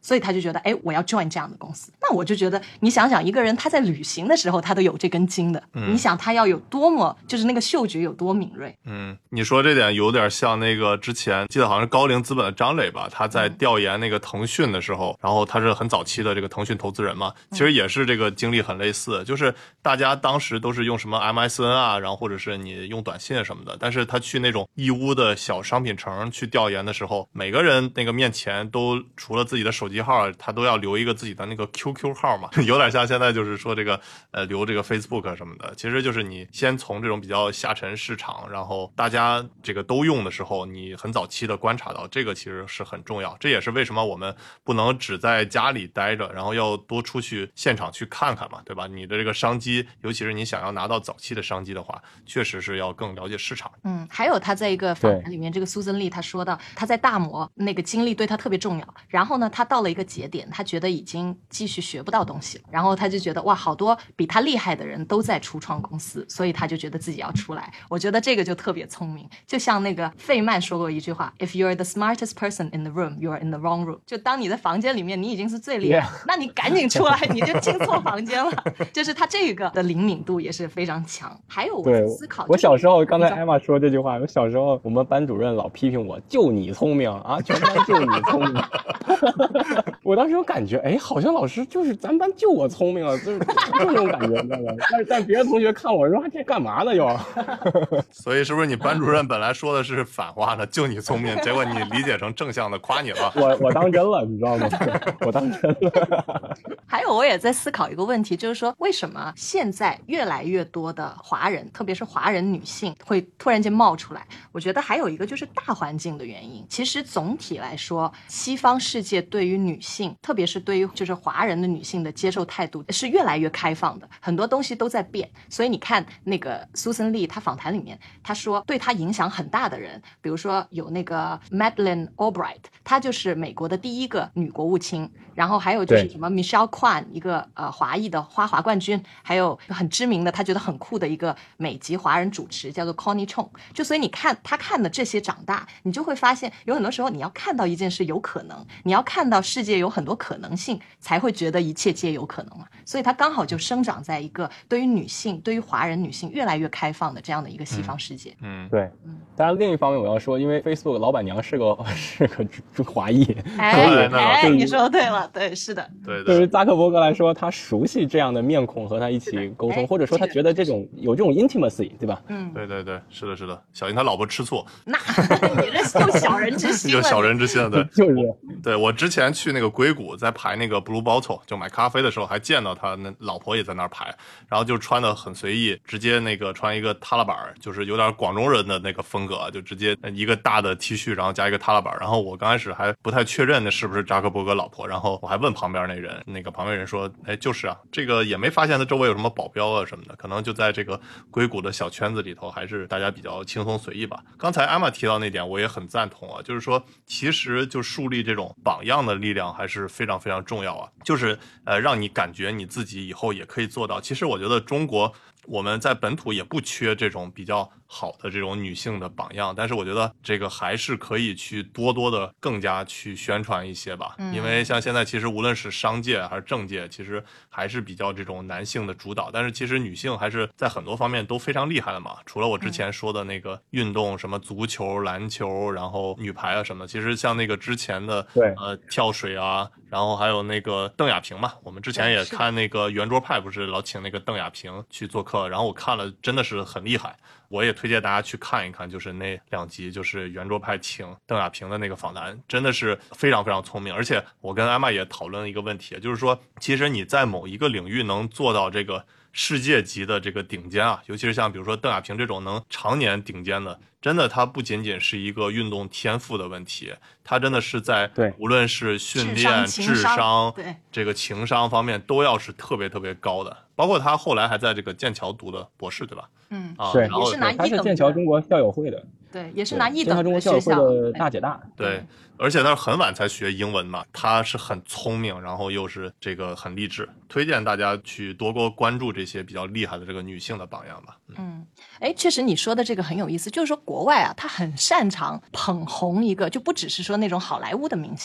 所以他就觉得，哎，我要 join 这样的公司。那我就觉得，你想想，一个人他在旅行的时候，他都有这根筋的，你想他要有多么，就是那个嗅觉有多敏锐。
你说这点有点像那个之前记得好像是高瓴资本的张磊吧，他在调研那个腾讯的时候，然后他是很早期的这个腾讯投资人嘛，其实也是这个经历很类似，就是大家当时都是用什么 MSN 啊，然后或者是你用短信什么的，但是他去那种义乌的小商品城去调研的时候，每个人那个面前都除了自己的手机号，他都要留一个自己的那个 QQ 号嘛，有点像现在就是说这个留这个 Facebook 什么的，其实就是你先从这种比较下沉市场，然后大家这个都用的时候，你很早期的观察到这个其实是很重要，这也是为什么我们不能只在家里待着，然后要多出去现场去看看嘛，对吧？你的这个商机，尤其是你想要拿到早期的商机的话，确实是要更了解市场。
还有他在一个访谈里面，这个苏森利他说到，他在大摩那个经历对他特别重要。然后呢，他到了一个节点，他觉得已经继续学不到东西了，然后他就觉得哇，好多比他厉害的人都在初创公司，所以他就觉得自己要出来。我觉得这个就特别聪明，就像那个费曼说过一句话 ：“If you're the smartest person in the room, you're in the wrong room。”就当你在房间里面，你已经是最厉害，那你赶紧出来，你就进错房间了。就是他这个的灵敏度也是非常强。还有我思考，
我小时候刚才艾玛说这句话，我小时候我们班主任老批评我，就你聪明啊，全班就你聪明。我当时有感觉，哎，好像老师就是咱班就我聪明啊，就是这种感觉，你知道吗？但别的同学看我说这干嘛呢又？
所以是不是你班主任本来说的是反话呢？就你聪明，结果你理解成正向的夸你了。
我当真了，你知道吗？我当真了。
还有我也在思考一个问题，就是说为什么现在越来越多的华人，特别是华人女性会突然间冒出来？我觉得还有一个就是大环境的原因。其实总体来说，西方世界对于女性，特别是对于就是华人的女性的接受态度是越来越开放的，很多东西都在变。所以你看那个苏森利，她访谈里面她说，对她影响很大的人，比如说有那个 Madeleine Albright， 她就是美国的第一个女国务卿，然后还有就是什么 Michelle Kwan， 一个华裔的花滑冠军，还有很知名的她觉得很酷的一个美籍华人主持叫做 Connie Chung。 就所以你看她看的这些长大，你就会发现有很多时候你要看到一件事有可能，你要看到世界有很多可能性，才会觉得一切皆有可能嘛。所以她刚好就生长在一个对于女性，对于华人女性越来越开放的这样的一个西方世界。
对。当然另一方面我要说，因为 Facebook 老板娘是个华裔，
你说对了，对，是的，
对。
对于扎克伯格来说，他熟悉这样的面孔和他一起沟通，或者说他觉得这种有这种 intimacy， 对吧？
对对对，是的，是的。小心他老婆吃醋，
那你这有小人之心了，
有小人之心了，对，
就是。
对，我之前去那个硅谷，在排那个 Blue Bottle 就买咖啡的时候，还见到他那老婆也在那儿排，然后就穿的很随意，直接那个穿一个踏拉板，就是有点广东人的那个风格，就直接一个大的 T 恤，然后加一个踏拉板。然后我刚开始还不太确认那是不是扎克伯格老婆，然后我还问旁边那人，那个旁边人说，哎，就是啊，这个也没发现他周围有什么保镖啊什么的，可能就在这个硅谷的小圈子里头，还是大家比较轻松随意吧。刚才艾玛提到那点，我也很赞同啊，就是说，其实就树立这种榜样的力量还是非常非常重要啊，就是让你感觉你自己以后也可以做到。其实我觉得中国我们在本土也不缺这种比较好的这种女性的榜样，但是我觉得这个还是可以去多多的更加去宣传一些吧。因为像现在其实无论是商界还是政界，其实还是比较这种男性的主导，但是其实女性还是在很多方面都非常厉害的嘛。除了我之前说的那个运动，什么足球、篮球，然后女排啊什么的，其实像那个之前的跳水啊，然后还有那个邓亚萍嘛，我们之前也看那个圆桌派，不是老请那个邓亚萍去做客，然后我看了真的是很厉害。我也推荐大家去看一看，就是那2集，就是圆桌派请邓亚萍的那个访谈，真的是非常非常聪明。而且我跟艾玛也讨论一个问题，就是说其实你在某一个领域能做到这个世界级的这个顶尖啊，尤其是像比如说邓亚萍这种能常年顶尖的，真的它不仅仅是一个运动天赋的问题，它真的是在无论是训练、智商这个情商方面都要是特别特别高的。包括他后来还在这个剑桥读的博士，对吧？
对，
也是拿一等的，
他是剑桥中国校友会的。
对，也是拿一等的
中国校友会的大姐大。
对，而且他是很晚才学英文嘛，他是很聪明，然后又是这个很励志，推荐大家去多多关注这些比较厉害的这个女性的榜样吧。
确实你说的这个很有意思，就是说国外啊，他很擅长捧红一个，就不只是说那种好莱坞的明星，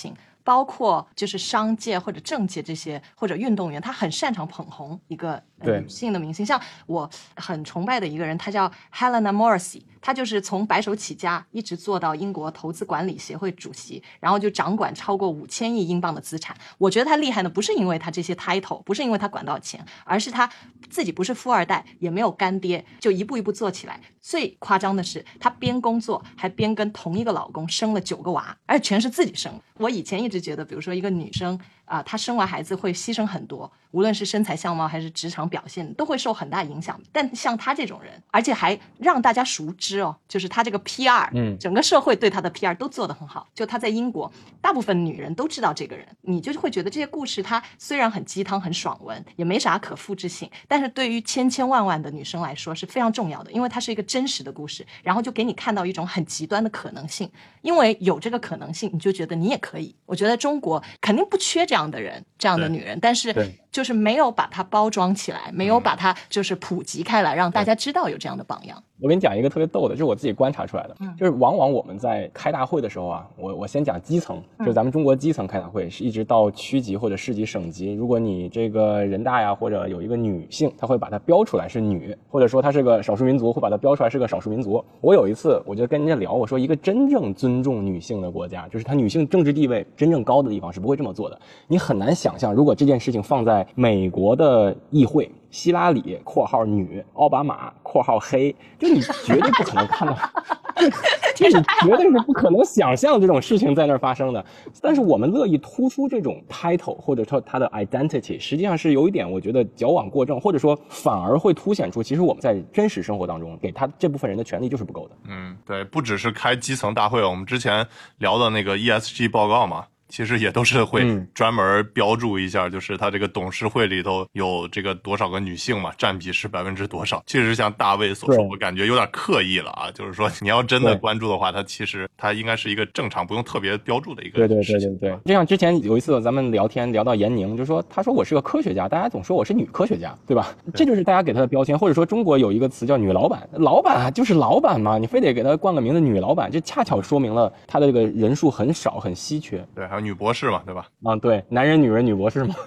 包括就是商界或者政界这些或者运动员，他很擅长捧红一个女性的明星。像我很崇拜的一个人，她叫 Helena Morrissey， 她就是从白手起家一直做到英国投资管理协会主席，然后就掌管超过5000亿英镑的资产。我觉得她厉害呢，不是因为她这些 title， 不是因为她管到钱，而是她自己不是富二代，也没有干爹，就一步一步做起来。最夸张的是，她边工作还边跟同一个老公生了9个娃，而且全是自己生。我以前一直觉得，比如说一个女生她生完孩子会牺牲很多，无论是身材相貌还是职场表现，都会受很大影响。但像她这种人，而且还让大家熟知哦，就是她这个 PR，整个社会对她的 PR 都做得很好。就她在英国，大部分女人都知道这个人，你就会觉得这些故事她虽然很鸡汤、很爽文，也没啥可复制性，但是对于千千万万的女生来说是非常重要的，因为它是一个真实的故事，然后就给你看到一种很极端的可能性。因为有这个可能性，你就觉得你也可以。我觉得中国肯定不缺这样的人，这样的女人，但是就是没有把它包装起来，没有把它就是普及开来，让大家知道有这样的榜样。
我跟你讲一个特别逗的，就是我自己观察出来的，就是往往我们在开大会的时候啊，我先讲基层，就是咱们中国基层开大会，是一直到区级或者市级、省级，如果你这个人大呀，或者有一个女性，他会把它标出来是女，或者说她是个少数民族，会把它标出来是个少数民族。我有一次我就跟人家聊，我说一个真正尊重女性的国家，就是她女性政治地位真正高的地方是不会这么做的。你很难想象，如果这件事情放在美国的议会，希拉里（括号女）、奥巴马（括号黑），就你绝对不可能看到，就你绝对是不可能想象这种事情在那儿发生的。但是我们乐意突出这种 title 或者说它的 identity， 实际上是有一点我觉得矫枉过正，或者说反而会凸显出其实我们在真实生活当中给他这部分人的权利就是不够的。
对，不只是开基层大会，我们之前聊的那个 ESG 报告嘛，其实也都是会专门标注一下，就是他这个董事会里头有这个多少个女性嘛，占比是多少。确实像大卫所说，我感觉有点刻意了啊，就是说你要真的关注的话，它其实它应该是一个正常不用特别标注的一个事情。
对，就像之前有一次咱们聊天聊到闫宁，就说他说我是个科学家，大家总说我是女科学家，对吧？这就是大家给他的标签。或者说中国有一个词叫女老板，老板啊就是老板嘛，你非得给他冠个名字女老板，这恰巧说明了他的这个人数很少很稀缺。
对，还有女博士嘛，对吧？
对，男人女人女博士嘛。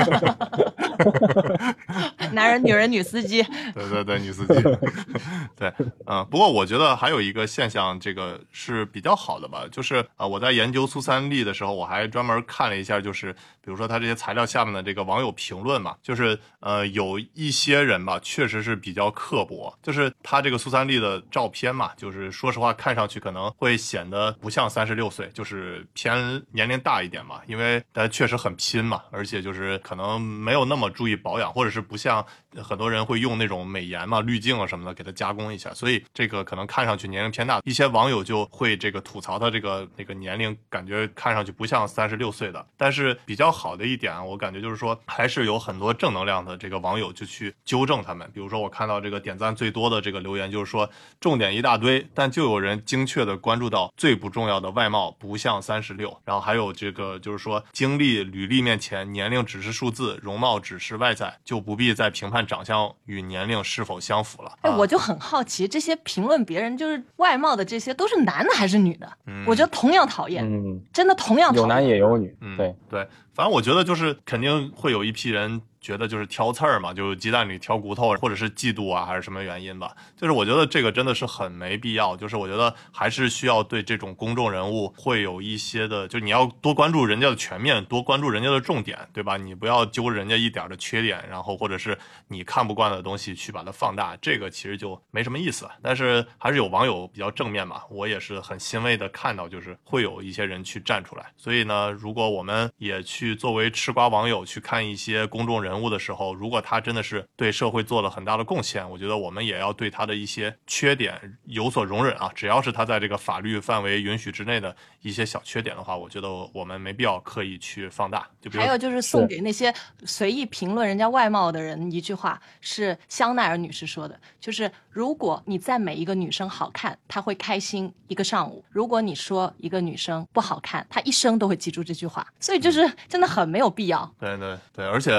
男人女人女司机。
对，女司机。对，不过我觉得还有一个现象，这个是比较好的吧，就是我在研究苏三丽的时候，我还专门看了一下，就是比如说他这些材料下面的这个网友评论嘛，就是有一些人吧，确实是比较刻薄，就是他这个苏三丽的照片嘛，就是说实话看上去可能会显得不像36岁，就是偏年龄大一点嘛，因为他确实很拼嘛，而且就是可能没有那么注意保养，或者是不像很多人会用那种美颜嘛、滤镜啊什么的给他加工一下，所以这个可能看上去年龄偏大，一些网友就会这个吐槽他这个那个年龄，感觉看上去不像36岁的。但是比较好的一点啊，我感觉就是说还是有很多正能量的这个网友就去纠正他们。比如说我看到这个点赞最多的这个留言就是说重点一大堆，但就有人精确的关注到最不重要的外貌不像36，然后还有这个就是说经历履历面前年龄只是数字，容貌只是外在，就不必再评判长相与年龄是否相符了。
我就很好奇，这些评论别人就是外貌的这些都是男的还是女的？我觉得同样讨厌，真的同样讨厌，
有男也有女。
对，反正我觉得就是肯定会有一批人觉得就是挑刺儿嘛，就是鸡蛋里挑骨头，或者是嫉妒啊，还是什么原因吧。就是我觉得这个真的是很没必要，就是我觉得还是需要对这种公众人物会有一些的，就你要多关注人家的全面，多关注人家的重点，对吧？你不要揪人家一点的缺点，然后或者是你看不惯的东西去把它放大，这个其实就没什么意思。但是还是有网友比较正面嘛，我也是很欣慰的看到，就是会有一些人去站出来。所以呢，如果我们也去作为吃瓜网友去看一些公众人物的时候，如果他真的是对社会做了很大的贡献，我觉得我们也要对他的一些缺点有所容忍啊，只要是他在这个法律范围允许之内的一些小缺点的话，我觉得我们没必要刻意去放大。就比如
还有就是送给那些随意评论人家外貌的人一句话，是香奈儿女士说的，就是如果你赞美一个女生好看，她会开心一个上午；如果你说一个女生不好看，她一生都会记住这句话。所以就是真的很没有必要。
对，而且不只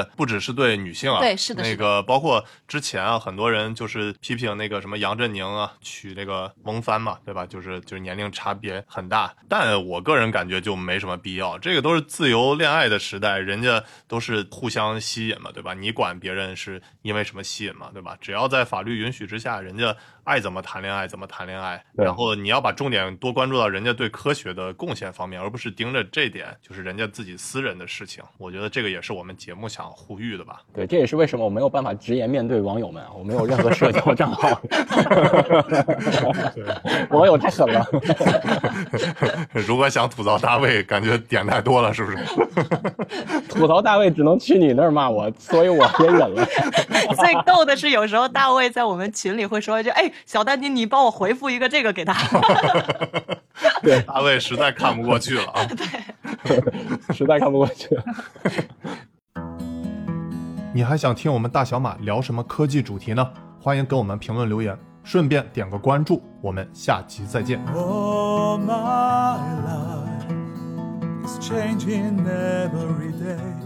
是对女性啊，
对是的
那个包括之前啊，很多人就是批评那个什么杨振宁啊娶那个翁帆嘛，对吧？就是年龄差别很大，但我个人感觉就没什么必要。这个都是自由恋爱的时代，人家都是互相吸引嘛，对吧？你管别人是因为什么吸引嘛，对吧？只要在法律允许之下，人家爱怎么谈恋爱怎么谈恋爱。然后你要把重点多关注到人家对科学的贡献方面，而不是盯着这点，就是人家自己私人的事情。我觉得这个也是我们节目想呼吁的吧。
对，这也是为什么我没有办法直言面对网友们，我没有任何社交账号。网友太狠了。
如果想吐槽大卫，感觉点太多了，是不是？
吐槽大卫只能去你那儿骂我，所以我也忍了。
最逗的是，有时候大卫在我们群里会说一句：“哎，小丹你帮我回复一个这个给他。”
对，
大卫实在看不过去了啊！
对，实在看不过去了。
你还想听我们大小马聊什么科技主题呢？欢迎给我们评论留言，顺便点个关注，我们下集再见。
Oh, my life is changing every day.